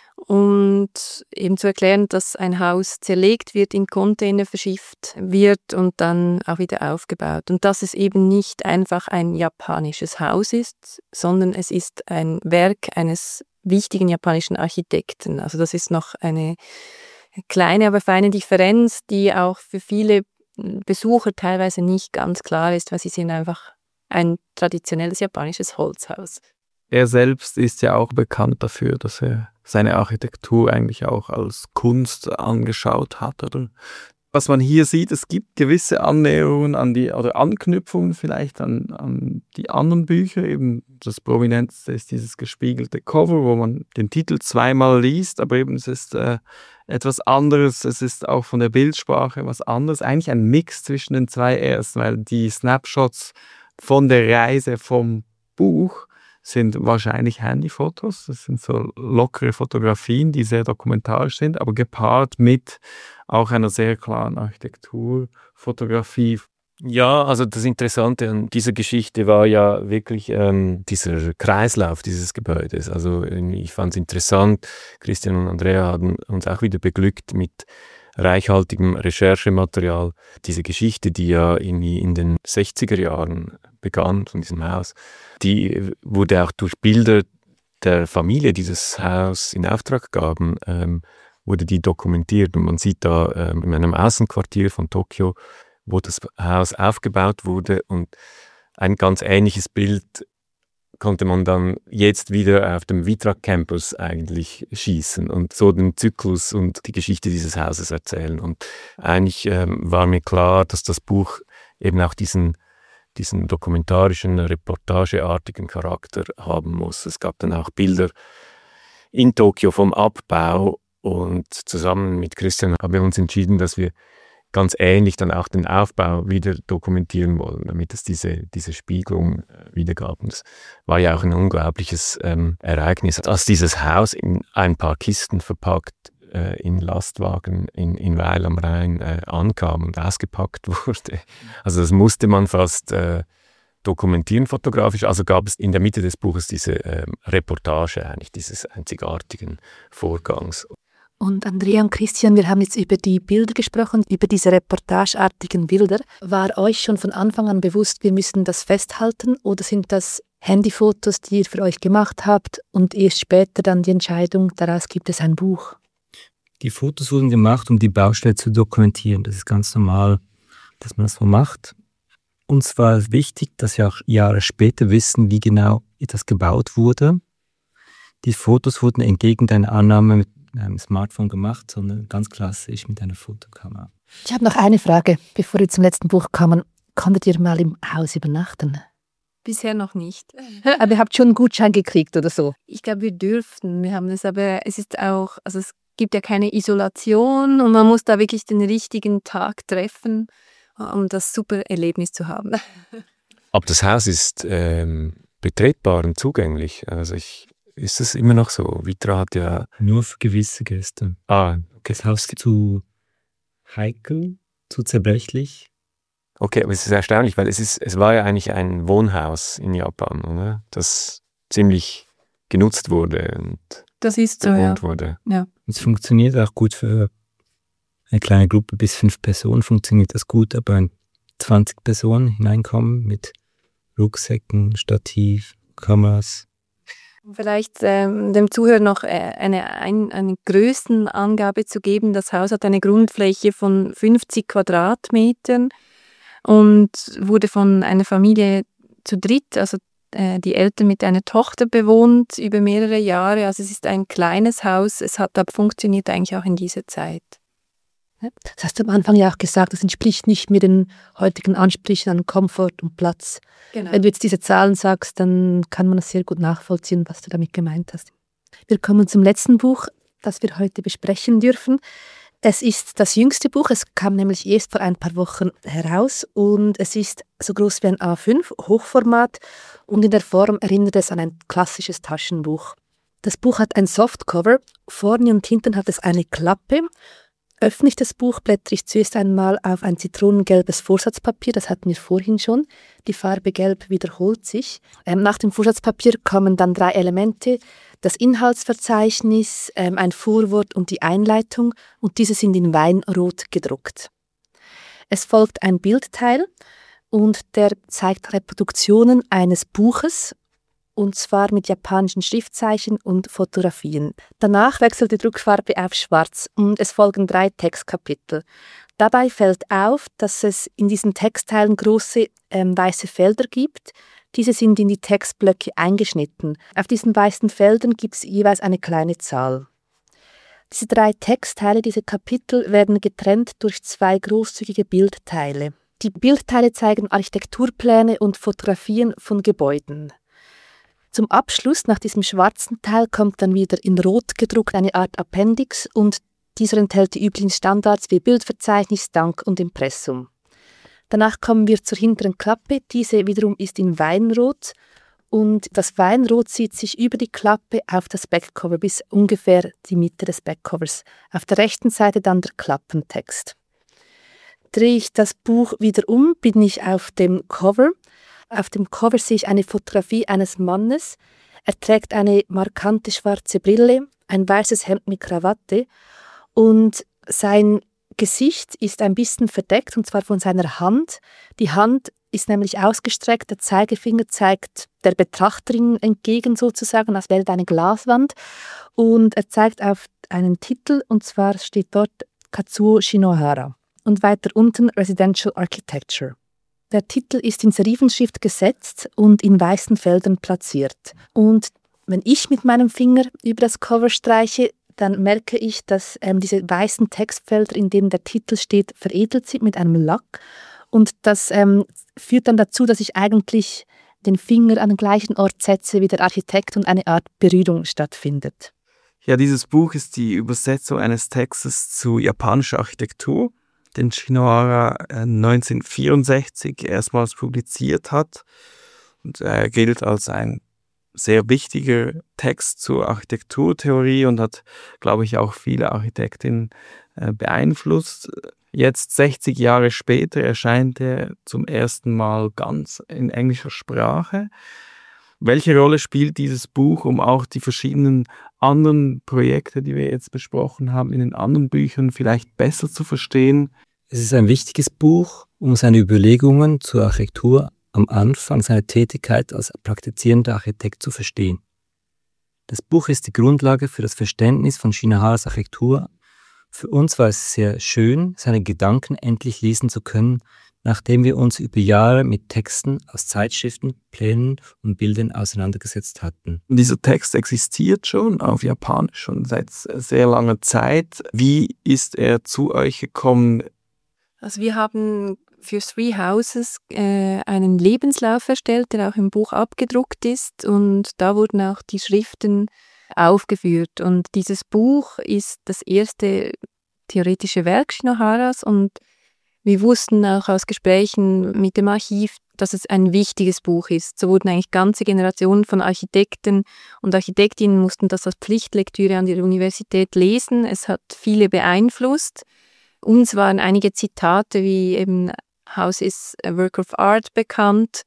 und eben zu erklären, dass ein Haus zerlegt wird, in Container verschifft wird und dann auch wieder aufgebaut. Und dass es eben nicht einfach ein japanisches Haus ist, sondern es ist ein Werk eines wichtigen japanischen Architekten. Also das ist noch eine kleine, aber feine Differenz, die auch für viele Besucher teilweise nicht ganz klar ist, weil sie sind einfach ein traditionelles japanisches Holzhaus. Er selbst ist ja auch bekannt dafür, dass er seine Architektur eigentlich auch als Kunst angeschaut hat, oder? Was man hier sieht, es gibt gewisse Annäherungen an die, oder Anknüpfungen vielleicht an, an die anderen Bücher. Eben das Prominenteste ist dieses gespiegelte Cover, wo man den Titel zweimal liest, aber eben es ist äh, etwas anderes. Es ist auch von der Bildsprache was anderes. Eigentlich ein Mix zwischen den zwei ersten, weil die Snapshots von der Reise vom Buch sind wahrscheinlich Handyfotos. Das sind so lockere Fotografien, die sehr dokumentarisch sind, aber gepaart mit auch einer sehr klaren Architekturfotografie. Ja, also das Interessante an dieser Geschichte war ja wirklich ähm, dieser Kreislauf dieses Gebäudes. Also ich fand es interessant, Christian und Andrea haben uns auch wieder beglückt mit reichhaltigem Recherchematerial. Diese Geschichte, die ja in, in den sechziger Jahren begann von diesem Haus, die wurde auch durch Bilder der Familie, die dieses Haus in Auftrag gaben, ähm, wurde die dokumentiert. Und man sieht da ähm, in einem Außenquartier von Tokio, wo das Haus aufgebaut wurde, und ein ganz ähnliches Bild konnte man dann jetzt wieder auf dem Vitra Campus eigentlich schießen und so den Zyklus und die Geschichte dieses Hauses erzählen. Und eigentlich ähm, war mir klar, dass das Buch eben auch diesen, diesen dokumentarischen, reportageartigen Charakter haben muss. Es gab dann auch Bilder in Tokio vom Abbau, und zusammen mit Christian haben wir uns entschieden, dass wir ganz ähnlich dann auch den Aufbau wieder dokumentieren wollen, damit es diese, diese Spiegelung äh, wieder gab. Und es war ja auch ein unglaubliches ähm, Ereignis, als dieses Haus in ein paar Kisten verpackt äh, in Lastwagen in, in Weil am Rhein äh, ankam und ausgepackt wurde. Also das musste man fast äh, dokumentieren fotografisch. Also gab es in der Mitte des Buches diese ähm, Reportage eigentlich dieses einzigartigen Vorgangs. Und Andrea und Christian, wir haben jetzt über die Bilder gesprochen, über diese reportageartigen Bilder. War euch schon von Anfang an bewusst, wir müssen das festhalten, oder sind das Handyfotos, die ihr für euch gemacht habt und erst später dann die Entscheidung, daraus gibt es ein Buch? Die Fotos wurden gemacht, um die Baustelle zu dokumentieren. Das ist ganz normal, dass man das so macht. Uns war wichtig, dass wir auch Jahre später wissen, wie genau das gebaut wurde. Die Fotos wurden entgegen deiner Annahme mit einem Smartphone gemacht, sondern ganz klassisch mit einer Fotokamera. Ich habe noch eine Frage, bevor wir zum letzten Buch kommen. Konntet ihr mal im Haus übernachten? Bisher noch nicht. Aber ihr habt schon einen Gutschein gekriegt oder so? Ich glaube, wir dürften. Wir haben es, aber es ist auch, also es gibt ja keine Isolation und man muss da wirklich den richtigen Tag treffen, um das super Erlebnis zu haben. Aber das Haus ist ähm, betretbar und zugänglich. Also ich Ist es immer noch so? Vitra hat ja... Nur für gewisse Gäste. Ah, okay. Das Haus ist zu heikel, zu zerbrechlich. Okay, aber es ist erstaunlich, weil es ist, es war ja eigentlich ein Wohnhaus in Japan, oder? Das ziemlich genutzt wurde und Das ist so, bewohnt ja. wurde. ja. Es funktioniert auch gut für eine kleine Gruppe bis fünf Personen, funktioniert das gut, aber wenn zwanzig Personen hineinkommen mit Rucksäcken, Stativ, Kameras. Vielleicht ähm, dem Zuhörer noch äh, eine, ein, eine Größenangabe zu geben. Das Haus hat eine Grundfläche von fünfzig Quadratmetern und wurde von einer Familie zu dritt, also äh, die Eltern mit einer Tochter bewohnt über mehrere Jahre. Also es ist ein kleines Haus, es hat aber funktioniert eigentlich auch in dieser Zeit. Das hast du am Anfang ja auch gesagt, das entspricht nicht mehr den heutigen Ansprüchen an Komfort und Platz. Genau. Wenn du jetzt diese Zahlen sagst, dann kann man das sehr gut nachvollziehen, was du damit gemeint hast. Wir kommen zum letzten Buch, das wir heute besprechen dürfen. Es ist das jüngste Buch, es kam nämlich erst vor ein paar Wochen heraus und es ist so groß wie ein A fünf, Hochformat, und in der Form erinnert es an ein klassisches Taschenbuch. Das Buch hat ein Softcover, vorne und hinten hat es eine Klappe. Öffne ich das Buch, blättere ich zuerst einmal auf ein zitronengelbes Vorsatzpapier, das hatten wir vorhin schon. Die Farbe Gelb wiederholt sich. Ähm, nach dem Vorsatzpapier kommen dann drei Elemente, das Inhaltsverzeichnis, ähm, ein Vorwort und die Einleitung, und diese sind in Weinrot gedruckt. Es folgt ein Bildteil und der zeigt Reproduktionen eines Buches, und zwar mit japanischen Schriftzeichen und Fotografien. Danach wechselt die Druckfarbe auf Schwarz und es folgen drei Textkapitel. Dabei fällt auf, dass es in diesen Textteilen große ähm, weiße Felder gibt. Diese sind in die Textblöcke eingeschnitten. Auf diesen weißen Feldern gibt es jeweils eine kleine Zahl. Diese drei Textteile, diese Kapitel, werden getrennt durch zwei großzügige Bildteile. Die Bildteile zeigen Architekturpläne und Fotografien von Gebäuden. Zum Abschluss, nach diesem schwarzen Teil, kommt dann wieder in Rot gedruckt eine Art Appendix, und dieser enthält die üblichen Standards wie Bildverzeichnis, Dank und Impressum. Danach kommen wir zur hinteren Klappe, diese wiederum ist in Weinrot, und das Weinrot zieht sich über die Klappe auf das Backcover bis ungefähr die Mitte des Backcovers. Auf der rechten Seite dann der Klappentext. Drehe ich das Buch wieder um, bin ich auf dem Cover. Auf dem Cover sehe ich eine Fotografie eines Mannes. Er trägt eine markante schwarze Brille, ein weißes Hemd mit Krawatte, und sein Gesicht ist ein bisschen verdeckt, und zwar von seiner Hand. Die Hand ist nämlich ausgestreckt, der Zeigefinger zeigt der Betrachterin entgegen sozusagen, als wäre eine Glaswand, und er zeigt auf einen Titel, und zwar steht dort Kazuo Shinohara und weiter unten Residential Architecture. Der Titel ist in Serifenschrift gesetzt und in weißen Feldern platziert. Und wenn ich mit meinem Finger über das Cover streiche, dann merke ich, dass ähm, diese weißen Textfelder, in denen der Titel steht, veredelt sind mit einem Lack. Und das ähm, führt dann dazu, dass ich eigentlich den Finger an den gleichen Ort setze wie der Architekt und eine Art Berührung stattfindet. Ja, dieses Buch ist die Übersetzung eines Textes zu japanischer Architektur, den Shinohara neunzehnhundertvierundsechzig erstmals publiziert hat. Und er gilt als ein sehr wichtiger Text zur Architekturtheorie und hat, glaube ich, auch viele Architektinnen äh, beeinflusst. Jetzt, sechzig Jahre später, erscheint er zum ersten Mal ganz in englischer Sprache. Welche Rolle spielt dieses Buch, um auch die verschiedenen anderen Projekte, die wir jetzt besprochen haben, in den anderen Büchern vielleicht besser zu verstehen? Es ist ein wichtiges Buch, um seine Überlegungen zur Architektur am Anfang seiner Tätigkeit als praktizierender Architekt zu verstehen. Das Buch ist die Grundlage für das Verständnis von Shinoharas Architektur. Für uns war es sehr schön, seine Gedanken endlich lesen zu können, nachdem wir uns über Jahre mit Texten aus Zeitschriften, Plänen und Bildern auseinandergesetzt hatten. Dieser Text existiert schon auf Japanisch schon seit sehr langer Zeit. Wie ist er zu euch gekommen? Also wir haben für Three Houses äh, einen Lebenslauf erstellt, der auch im Buch abgedruckt ist, und da wurden auch die Schriften aufgeführt. Und dieses Buch ist das erste theoretische Werk Shinoharas, und wir wussten auch aus Gesprächen mit dem Archiv, dass es ein wichtiges Buch ist. So wurden eigentlich ganze Generationen von Architekten und Architektinnen mussten das als Pflichtlektüre an der Universität lesen. Es hat viele beeinflusst. Uns waren einige Zitate wie eben Haus ist a Work of Art bekannt.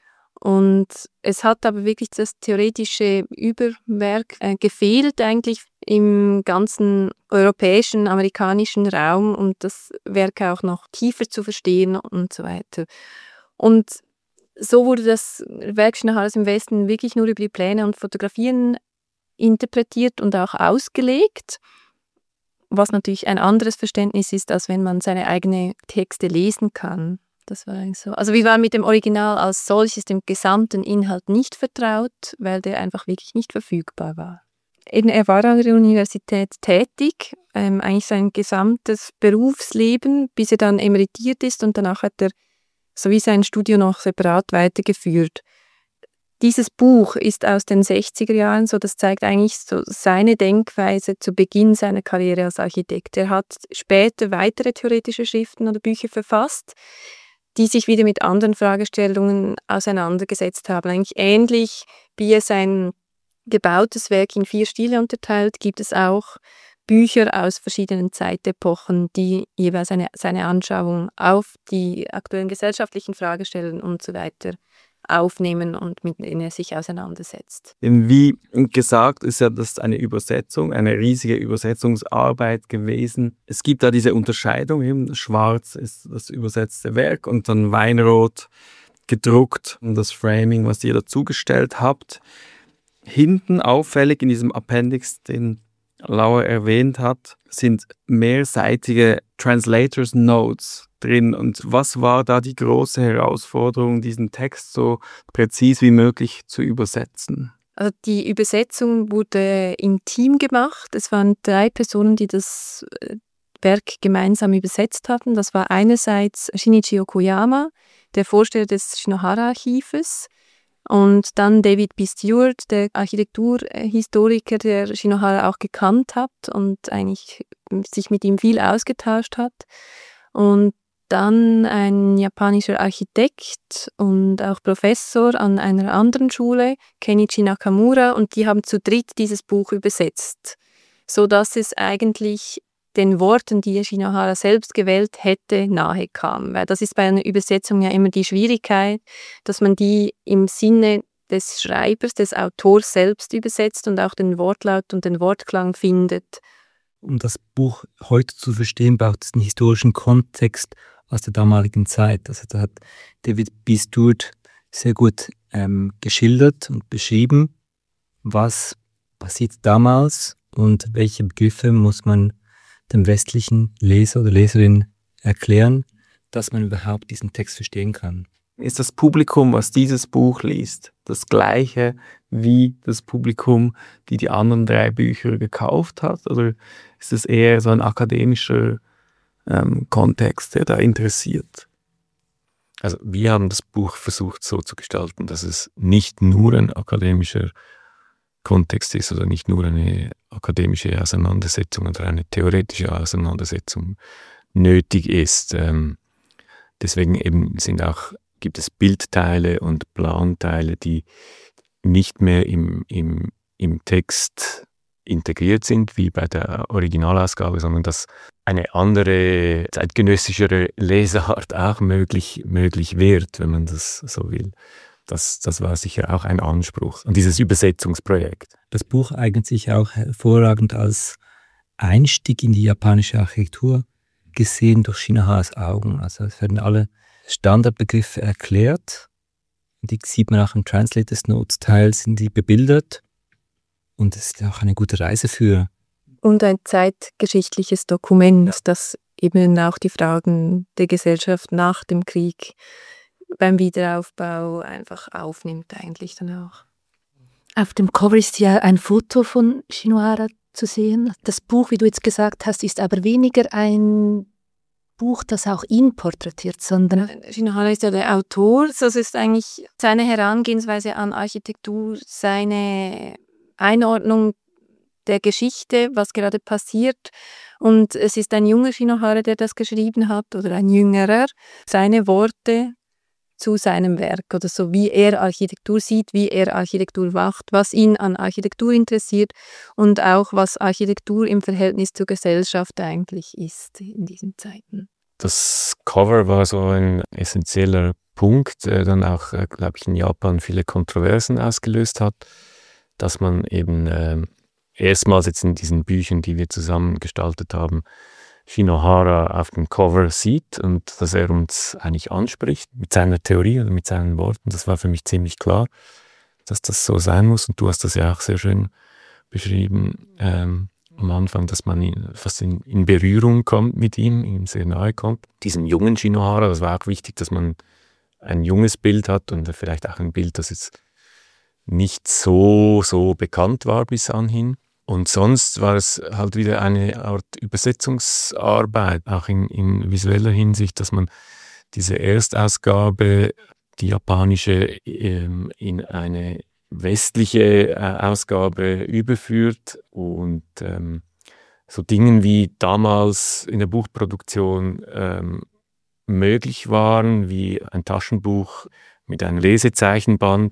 Und es hat aber wirklich das theoretische Überwerk äh, gefehlt eigentlich im ganzen europäischen, amerikanischen Raum, um das Werk auch noch tiefer zu verstehen und so weiter. Und so wurde das Werk Shinoharas im Westen wirklich nur über die Pläne und Fotografien interpretiert und auch ausgelegt, was natürlich ein anderes Verständnis ist, als wenn man seine eigenen Texte lesen kann. Das war eigentlich so. Also wir waren mit dem Original als solches, dem gesamten Inhalt nicht vertraut, weil der einfach wirklich nicht verfügbar war. Eben, er war an der Universität tätig, ähm, eigentlich sein gesamtes Berufsleben, bis er dann emeritiert ist und danach hat er sowie sein Studio noch separat weitergeführt. Dieses Buch ist aus den sechziger Jahren, so das zeigt eigentlich so seine Denkweise zu Beginn seiner Karriere als Architekt. Er hat später weitere theoretische Schriften oder Bücher verfasst, die sich wieder mit anderen Fragestellungen auseinandergesetzt haben. Eigentlich ähnlich wie er sein gebautes Werk in vier Stile unterteilt, gibt es auch Bücher aus verschiedenen Zeitepochen, die jeweils eine, seine Anschauung auf die aktuellen gesellschaftlichen Fragestellungen und so weiter aufnehmen und mit denen er sich auseinandersetzt. Wie gesagt, ist ja das eine Übersetzung, eine riesige Übersetzungsarbeit gewesen. Es gibt da diese Unterscheidung, eben schwarz ist das übersetzte Werk und dann weinrot gedruckt und das Framing, was ihr dazugestellt habt. Hinten auffällig in diesem Appendix, den Laura erwähnt hat, sind mehrseitige Translators Notes drin. Und was war da die große Herausforderung, diesen Text so präzis wie möglich zu übersetzen? Also die Übersetzung wurde im Team gemacht. Es waren drei Personen, die das Werk gemeinsam übersetzt hatten. Das war einerseits Shinichi Yokoyama, der Vorsteher des Shinohara-Archives, und dann David B. Stewart, der Architekturhistoriker, der Shinohara auch gekannt hat und eigentlich sich mit ihm viel ausgetauscht hat. Und dann ein japanischer Architekt und auch Professor an einer anderen Schule, Kenichi Nakamura, und die haben zu dritt dieses Buch übersetzt, sodass es eigentlich den Worten, die Shinohara selbst gewählt hätte, nahe kam. Weil das ist bei einer Übersetzung ja immer die Schwierigkeit, dass man die im Sinne des Schreibers, des Autors selbst übersetzt und auch den Wortlaut und den Wortklang findet. Um das Buch heute zu verstehen, braucht es einen historischen Kontext aus der damaligen Zeit. Also da hat David B. Stewart sehr gut ähm, geschildert und beschrieben, was passiert damals und welche Begriffe muss man dem westlichen Leser oder Leserin erklären, dass man überhaupt diesen Text verstehen kann. Ist das Publikum, was dieses Buch liest, das gleiche wie das Publikum, die die anderen drei Bücher gekauft hat? Oder ist es eher so ein akademischer ähm, Kontext, der da interessiert? Also wir haben das Buch versucht so zu gestalten, dass es nicht nur ein akademischer Kontext ist oder nicht nur eine akademische Auseinandersetzung oder eine theoretische Auseinandersetzung nötig ist. Ähm, deswegen eben sind auch, gibt es Bildteile und Planteile, die nicht mehr im, im, im Text integriert sind, wie bei der Originalausgabe, sondern dass eine andere, zeitgenössischere Lesart auch möglich, möglich wird, wenn man das so will. Das, das war sicher auch ein Anspruch an dieses Übersetzungsprojekt. Das Buch eignet sich auch hervorragend als Einstieg in die japanische Architektur, gesehen durch Shinoharas Augen. Also es werden alle Standardbegriffe erklärt. Die sieht man auch im Translators Notes Teil, sind die bebildert. Und es ist auch eine gute Reiseführer. Und ein zeitgeschichtliches Dokument, das eben auch die Fragen der Gesellschaft nach dem Krieg beim Wiederaufbau einfach aufnimmt eigentlich dann auch. Auf dem Cover ist ja ein Foto von Shinohara zu sehen. Das Buch, wie du jetzt gesagt hast, ist aber weniger ein Buch, das auch ihn porträtiert, sondern... Shinohara ist ja der Autor, das ist eigentlich seine Herangehensweise an Architektur, seine Einordnung der Geschichte, was gerade passiert. Und es ist ein junger Shinohara, der das geschrieben hat, oder ein jüngerer. Seine Worte zu seinem Werk oder so, wie er Architektur sieht, wie er Architektur macht, was ihn an Architektur interessiert und auch was Architektur im Verhältnis zur Gesellschaft eigentlich ist in diesen Zeiten. Das Cover war so ein essentieller Punkt, der dann auch, äh, glaube ich, in Japan viele Kontroversen ausgelöst hat, dass man eben äh, erstmals jetzt in diesen Büchern, die wir zusammen gestaltet haben, Shinohara auf dem Cover sieht und dass er uns eigentlich anspricht mit seiner Theorie oder mit seinen Worten. Das war für mich ziemlich klar, dass das so sein muss. Und du hast das ja auch sehr schön beschrieben ähm, am Anfang, dass man in, fast in, in Berührung kommt mit ihm, ihm sehr nahe kommt. Diesen jungen Shinohara, das war auch wichtig, dass man ein junges Bild hat und vielleicht auch ein Bild, das jetzt nicht so, so bekannt war bis anhin. Und sonst war es halt wieder eine Art Übersetzungsarbeit, auch in, in visueller Hinsicht, dass man diese Erstausgabe, die japanische, ähm, in eine westliche äh, Ausgabe überführt und ähm, so Dingen wie damals in der Buchproduktion ähm, möglich waren, wie ein Taschenbuch mit einem Lesezeichenband.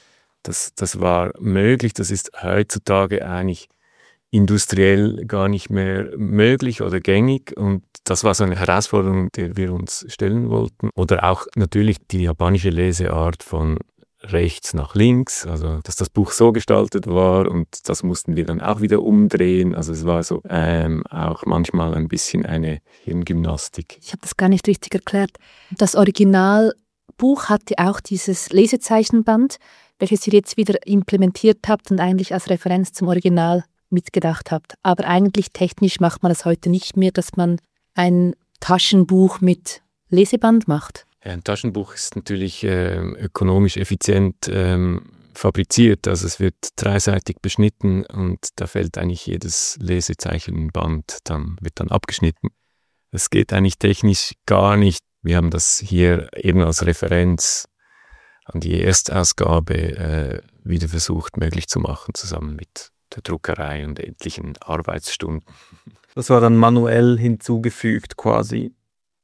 Das, das war möglich, das ist heutzutage eigentlich industriell gar nicht mehr möglich oder gängig und das war so eine Herausforderung, der wir uns stellen wollten. Oder auch natürlich die japanische Leseart von rechts nach links, also dass das Buch so gestaltet war und das mussten wir dann auch wieder umdrehen. Also es war so ähm, auch manchmal ein bisschen eine Hirngymnastik. Ich habe das gar nicht richtig erklärt. Das Originalbuch hatte auch dieses Lesezeichenband, welches ihr jetzt wieder implementiert habt und eigentlich als Referenz zum Original mitgedacht habt. Aber eigentlich technisch macht man das heute nicht mehr, dass man ein Taschenbuch mit Leseband macht. Ja, ein Taschenbuch ist natürlich äh, ökonomisch effizient ähm, fabriziert. Also es wird dreiseitig beschnitten und da fällt eigentlich jedes Lesezeichenband, dann wird dann abgeschnitten. Das geht eigentlich technisch gar nicht. Wir haben das hier eben als Referenz an die Erstausgabe äh, wieder versucht möglich zu machen, zusammen mit der Druckerei und etlichen Arbeitsstunden. Das war dann manuell hinzugefügt quasi.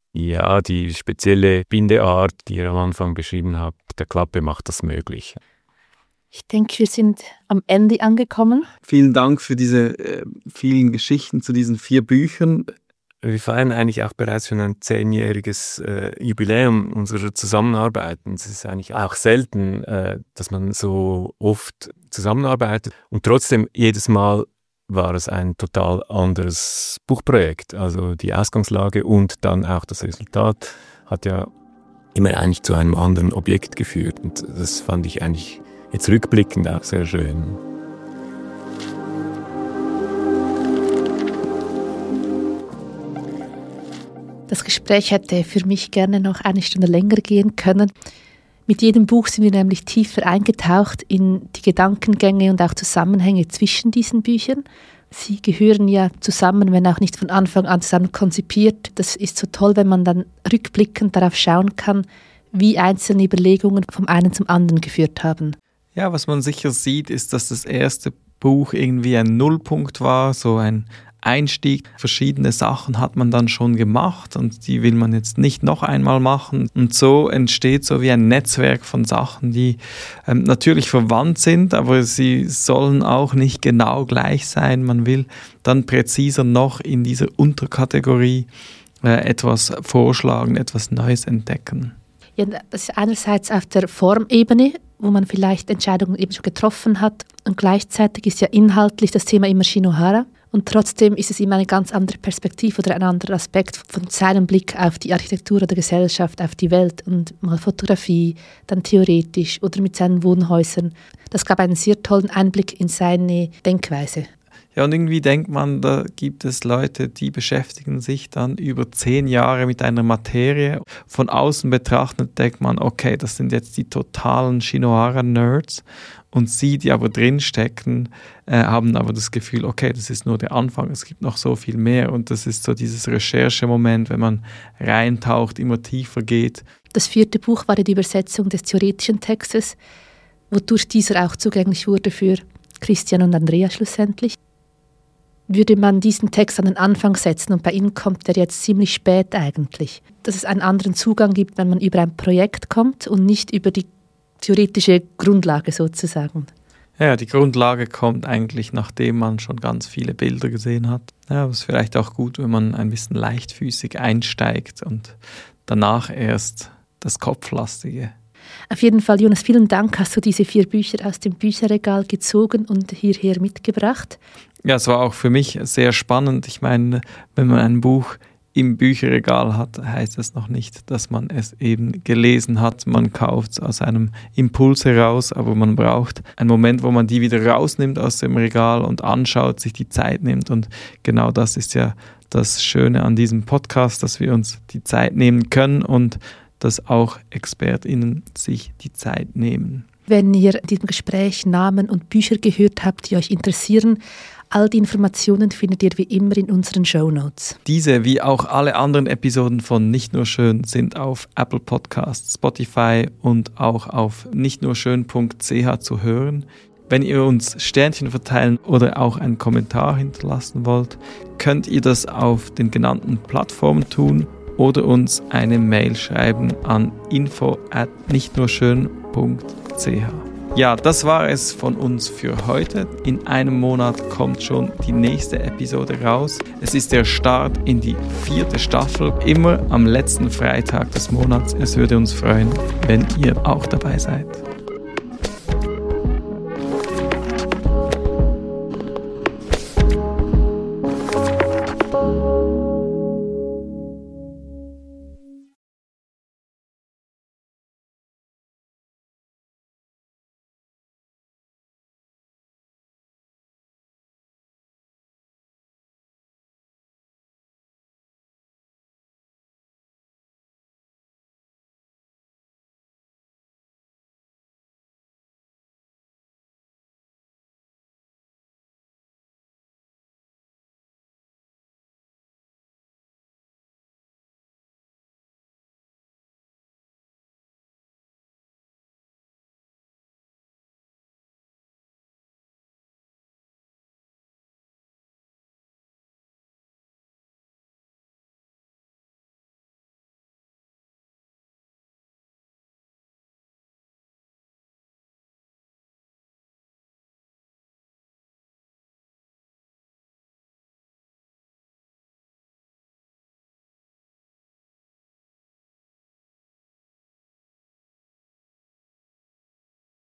Ja, die spezielle Bindeart, die ihr am Anfang beschrieben habt, der Klappe macht das möglich. Ich denke, wir sind am Ende angekommen. Vielen Dank für diese äh, vielen Geschichten zu diesen vier Büchern. Wir feiern eigentlich auch bereits schon ein zehnjähriges äh, Jubiläum unserer Zusammenarbeit. Und es ist eigentlich auch selten, äh, dass man so oft zusammenarbeitet. Und trotzdem, jedes Mal war es ein total anderes Buchprojekt. Also die Ausgangslage und dann auch das Resultat hat ja immer eigentlich zu einem anderen Objekt geführt. Und das fand ich eigentlich jetzt rückblickend auch sehr schön. Das Gespräch hätte für mich gerne noch eine Stunde länger gehen können. Mit jedem Buch sind wir nämlich tiefer eingetaucht in die Gedankengänge und auch Zusammenhänge zwischen diesen Büchern. Sie gehören ja zusammen, wenn auch nicht von Anfang an zusammen konzipiert. Das ist so toll, wenn man dann rückblickend darauf schauen kann, wie einzelne Überlegungen vom einen zum anderen geführt haben. Ja, was man sicher sieht, ist, dass das erste Buch irgendwie ein Nullpunkt war, so ein Einstieg. Verschiedene Sachen hat man dann schon gemacht und die will man jetzt nicht noch einmal machen. Und so entsteht so wie ein Netzwerk von Sachen, die ähm, natürlich verwandt sind, aber sie sollen auch nicht genau gleich sein. Man will dann präziser noch in dieser Unterkategorie äh, etwas vorschlagen, etwas Neues entdecken. Ja, das ist einerseits auf der Formebene, wo man vielleicht Entscheidungen eben schon getroffen hat und gleichzeitig ist ja inhaltlich das Thema immer Shinohara. Und trotzdem ist es immer eine ganz andere Perspektive oder ein anderer Aspekt von seinem Blick auf die Architektur oder Gesellschaft, auf die Welt und mal Fotografie, dann theoretisch oder mit seinen Wohnhäusern. Das gab einen sehr tollen Einblick in seine Denkweise. Ja, und irgendwie denkt man, da gibt es Leute, die beschäftigen sich dann über zehn Jahre mit einer Materie. Von außen betrachtet denkt man, okay, das sind jetzt die totalen Shinohara-Nerds. Und sie, die aber drinstecken, äh, haben aber das Gefühl, okay, das ist nur der Anfang, es gibt noch so viel mehr. Und das ist so dieses Recherchemoment, wenn man reintaucht, immer tiefer geht. Das vierte Buch war die Übersetzung des theoretischen Textes, wodurch dieser auch zugänglich wurde für Christian und Andrea schlussendlich. Würde man diesen Text an den Anfang setzen und bei Ihnen kommt der jetzt ziemlich spät eigentlich, dass es einen anderen Zugang gibt, wenn man über ein Projekt kommt und nicht über die theoretische Grundlage sozusagen. Ja, die Grundlage kommt eigentlich, nachdem man schon ganz viele Bilder gesehen hat. Ja, aber es ist vielleicht auch gut, wenn man ein bisschen leichtfüßig einsteigt und danach erst das Kopflastige. Auf jeden Fall, Jonas, vielen Dank. Hast du diese vier Bücher aus dem Bücherregal gezogen und hierher mitgebracht? Ja, es war auch für mich sehr spannend. Ich meine, wenn man ein Buch im Bücherregal hat, heißt es noch nicht, dass man es eben gelesen hat. Man kauft es aus einem Impuls heraus, aber man braucht einen Moment, wo man die wieder rausnimmt aus dem Regal und anschaut, sich die Zeit nimmt. Und genau das ist ja das Schöne an diesem Podcast, dass wir uns die Zeit nehmen können und dass auch ExpertInnen sich die Zeit nehmen. Wenn ihr in diesem Gespräch Namen und Bücher gehört habt, die euch interessieren, all die Informationen findet ihr wie immer in unseren Shownotes. Diese, wie auch alle anderen Episoden von Nicht nur schön, sind auf Apple Podcasts, Spotify und auch auf nichtnurschön punkt c h zu hören. Wenn ihr uns Sternchen verteilen oder auch einen Kommentar hinterlassen wollt, könnt ihr das auf den genannten Plattformen tun oder uns eine Mail schreiben an info at nichtnurschön punkt c h. Ja, das war es von uns für heute. In einem Monat kommt schon die nächste Episode raus. Es ist der Start in die vierte Staffel, immer am letzten Freitag des Monats. Es würde uns freuen, wenn ihr auch dabei seid.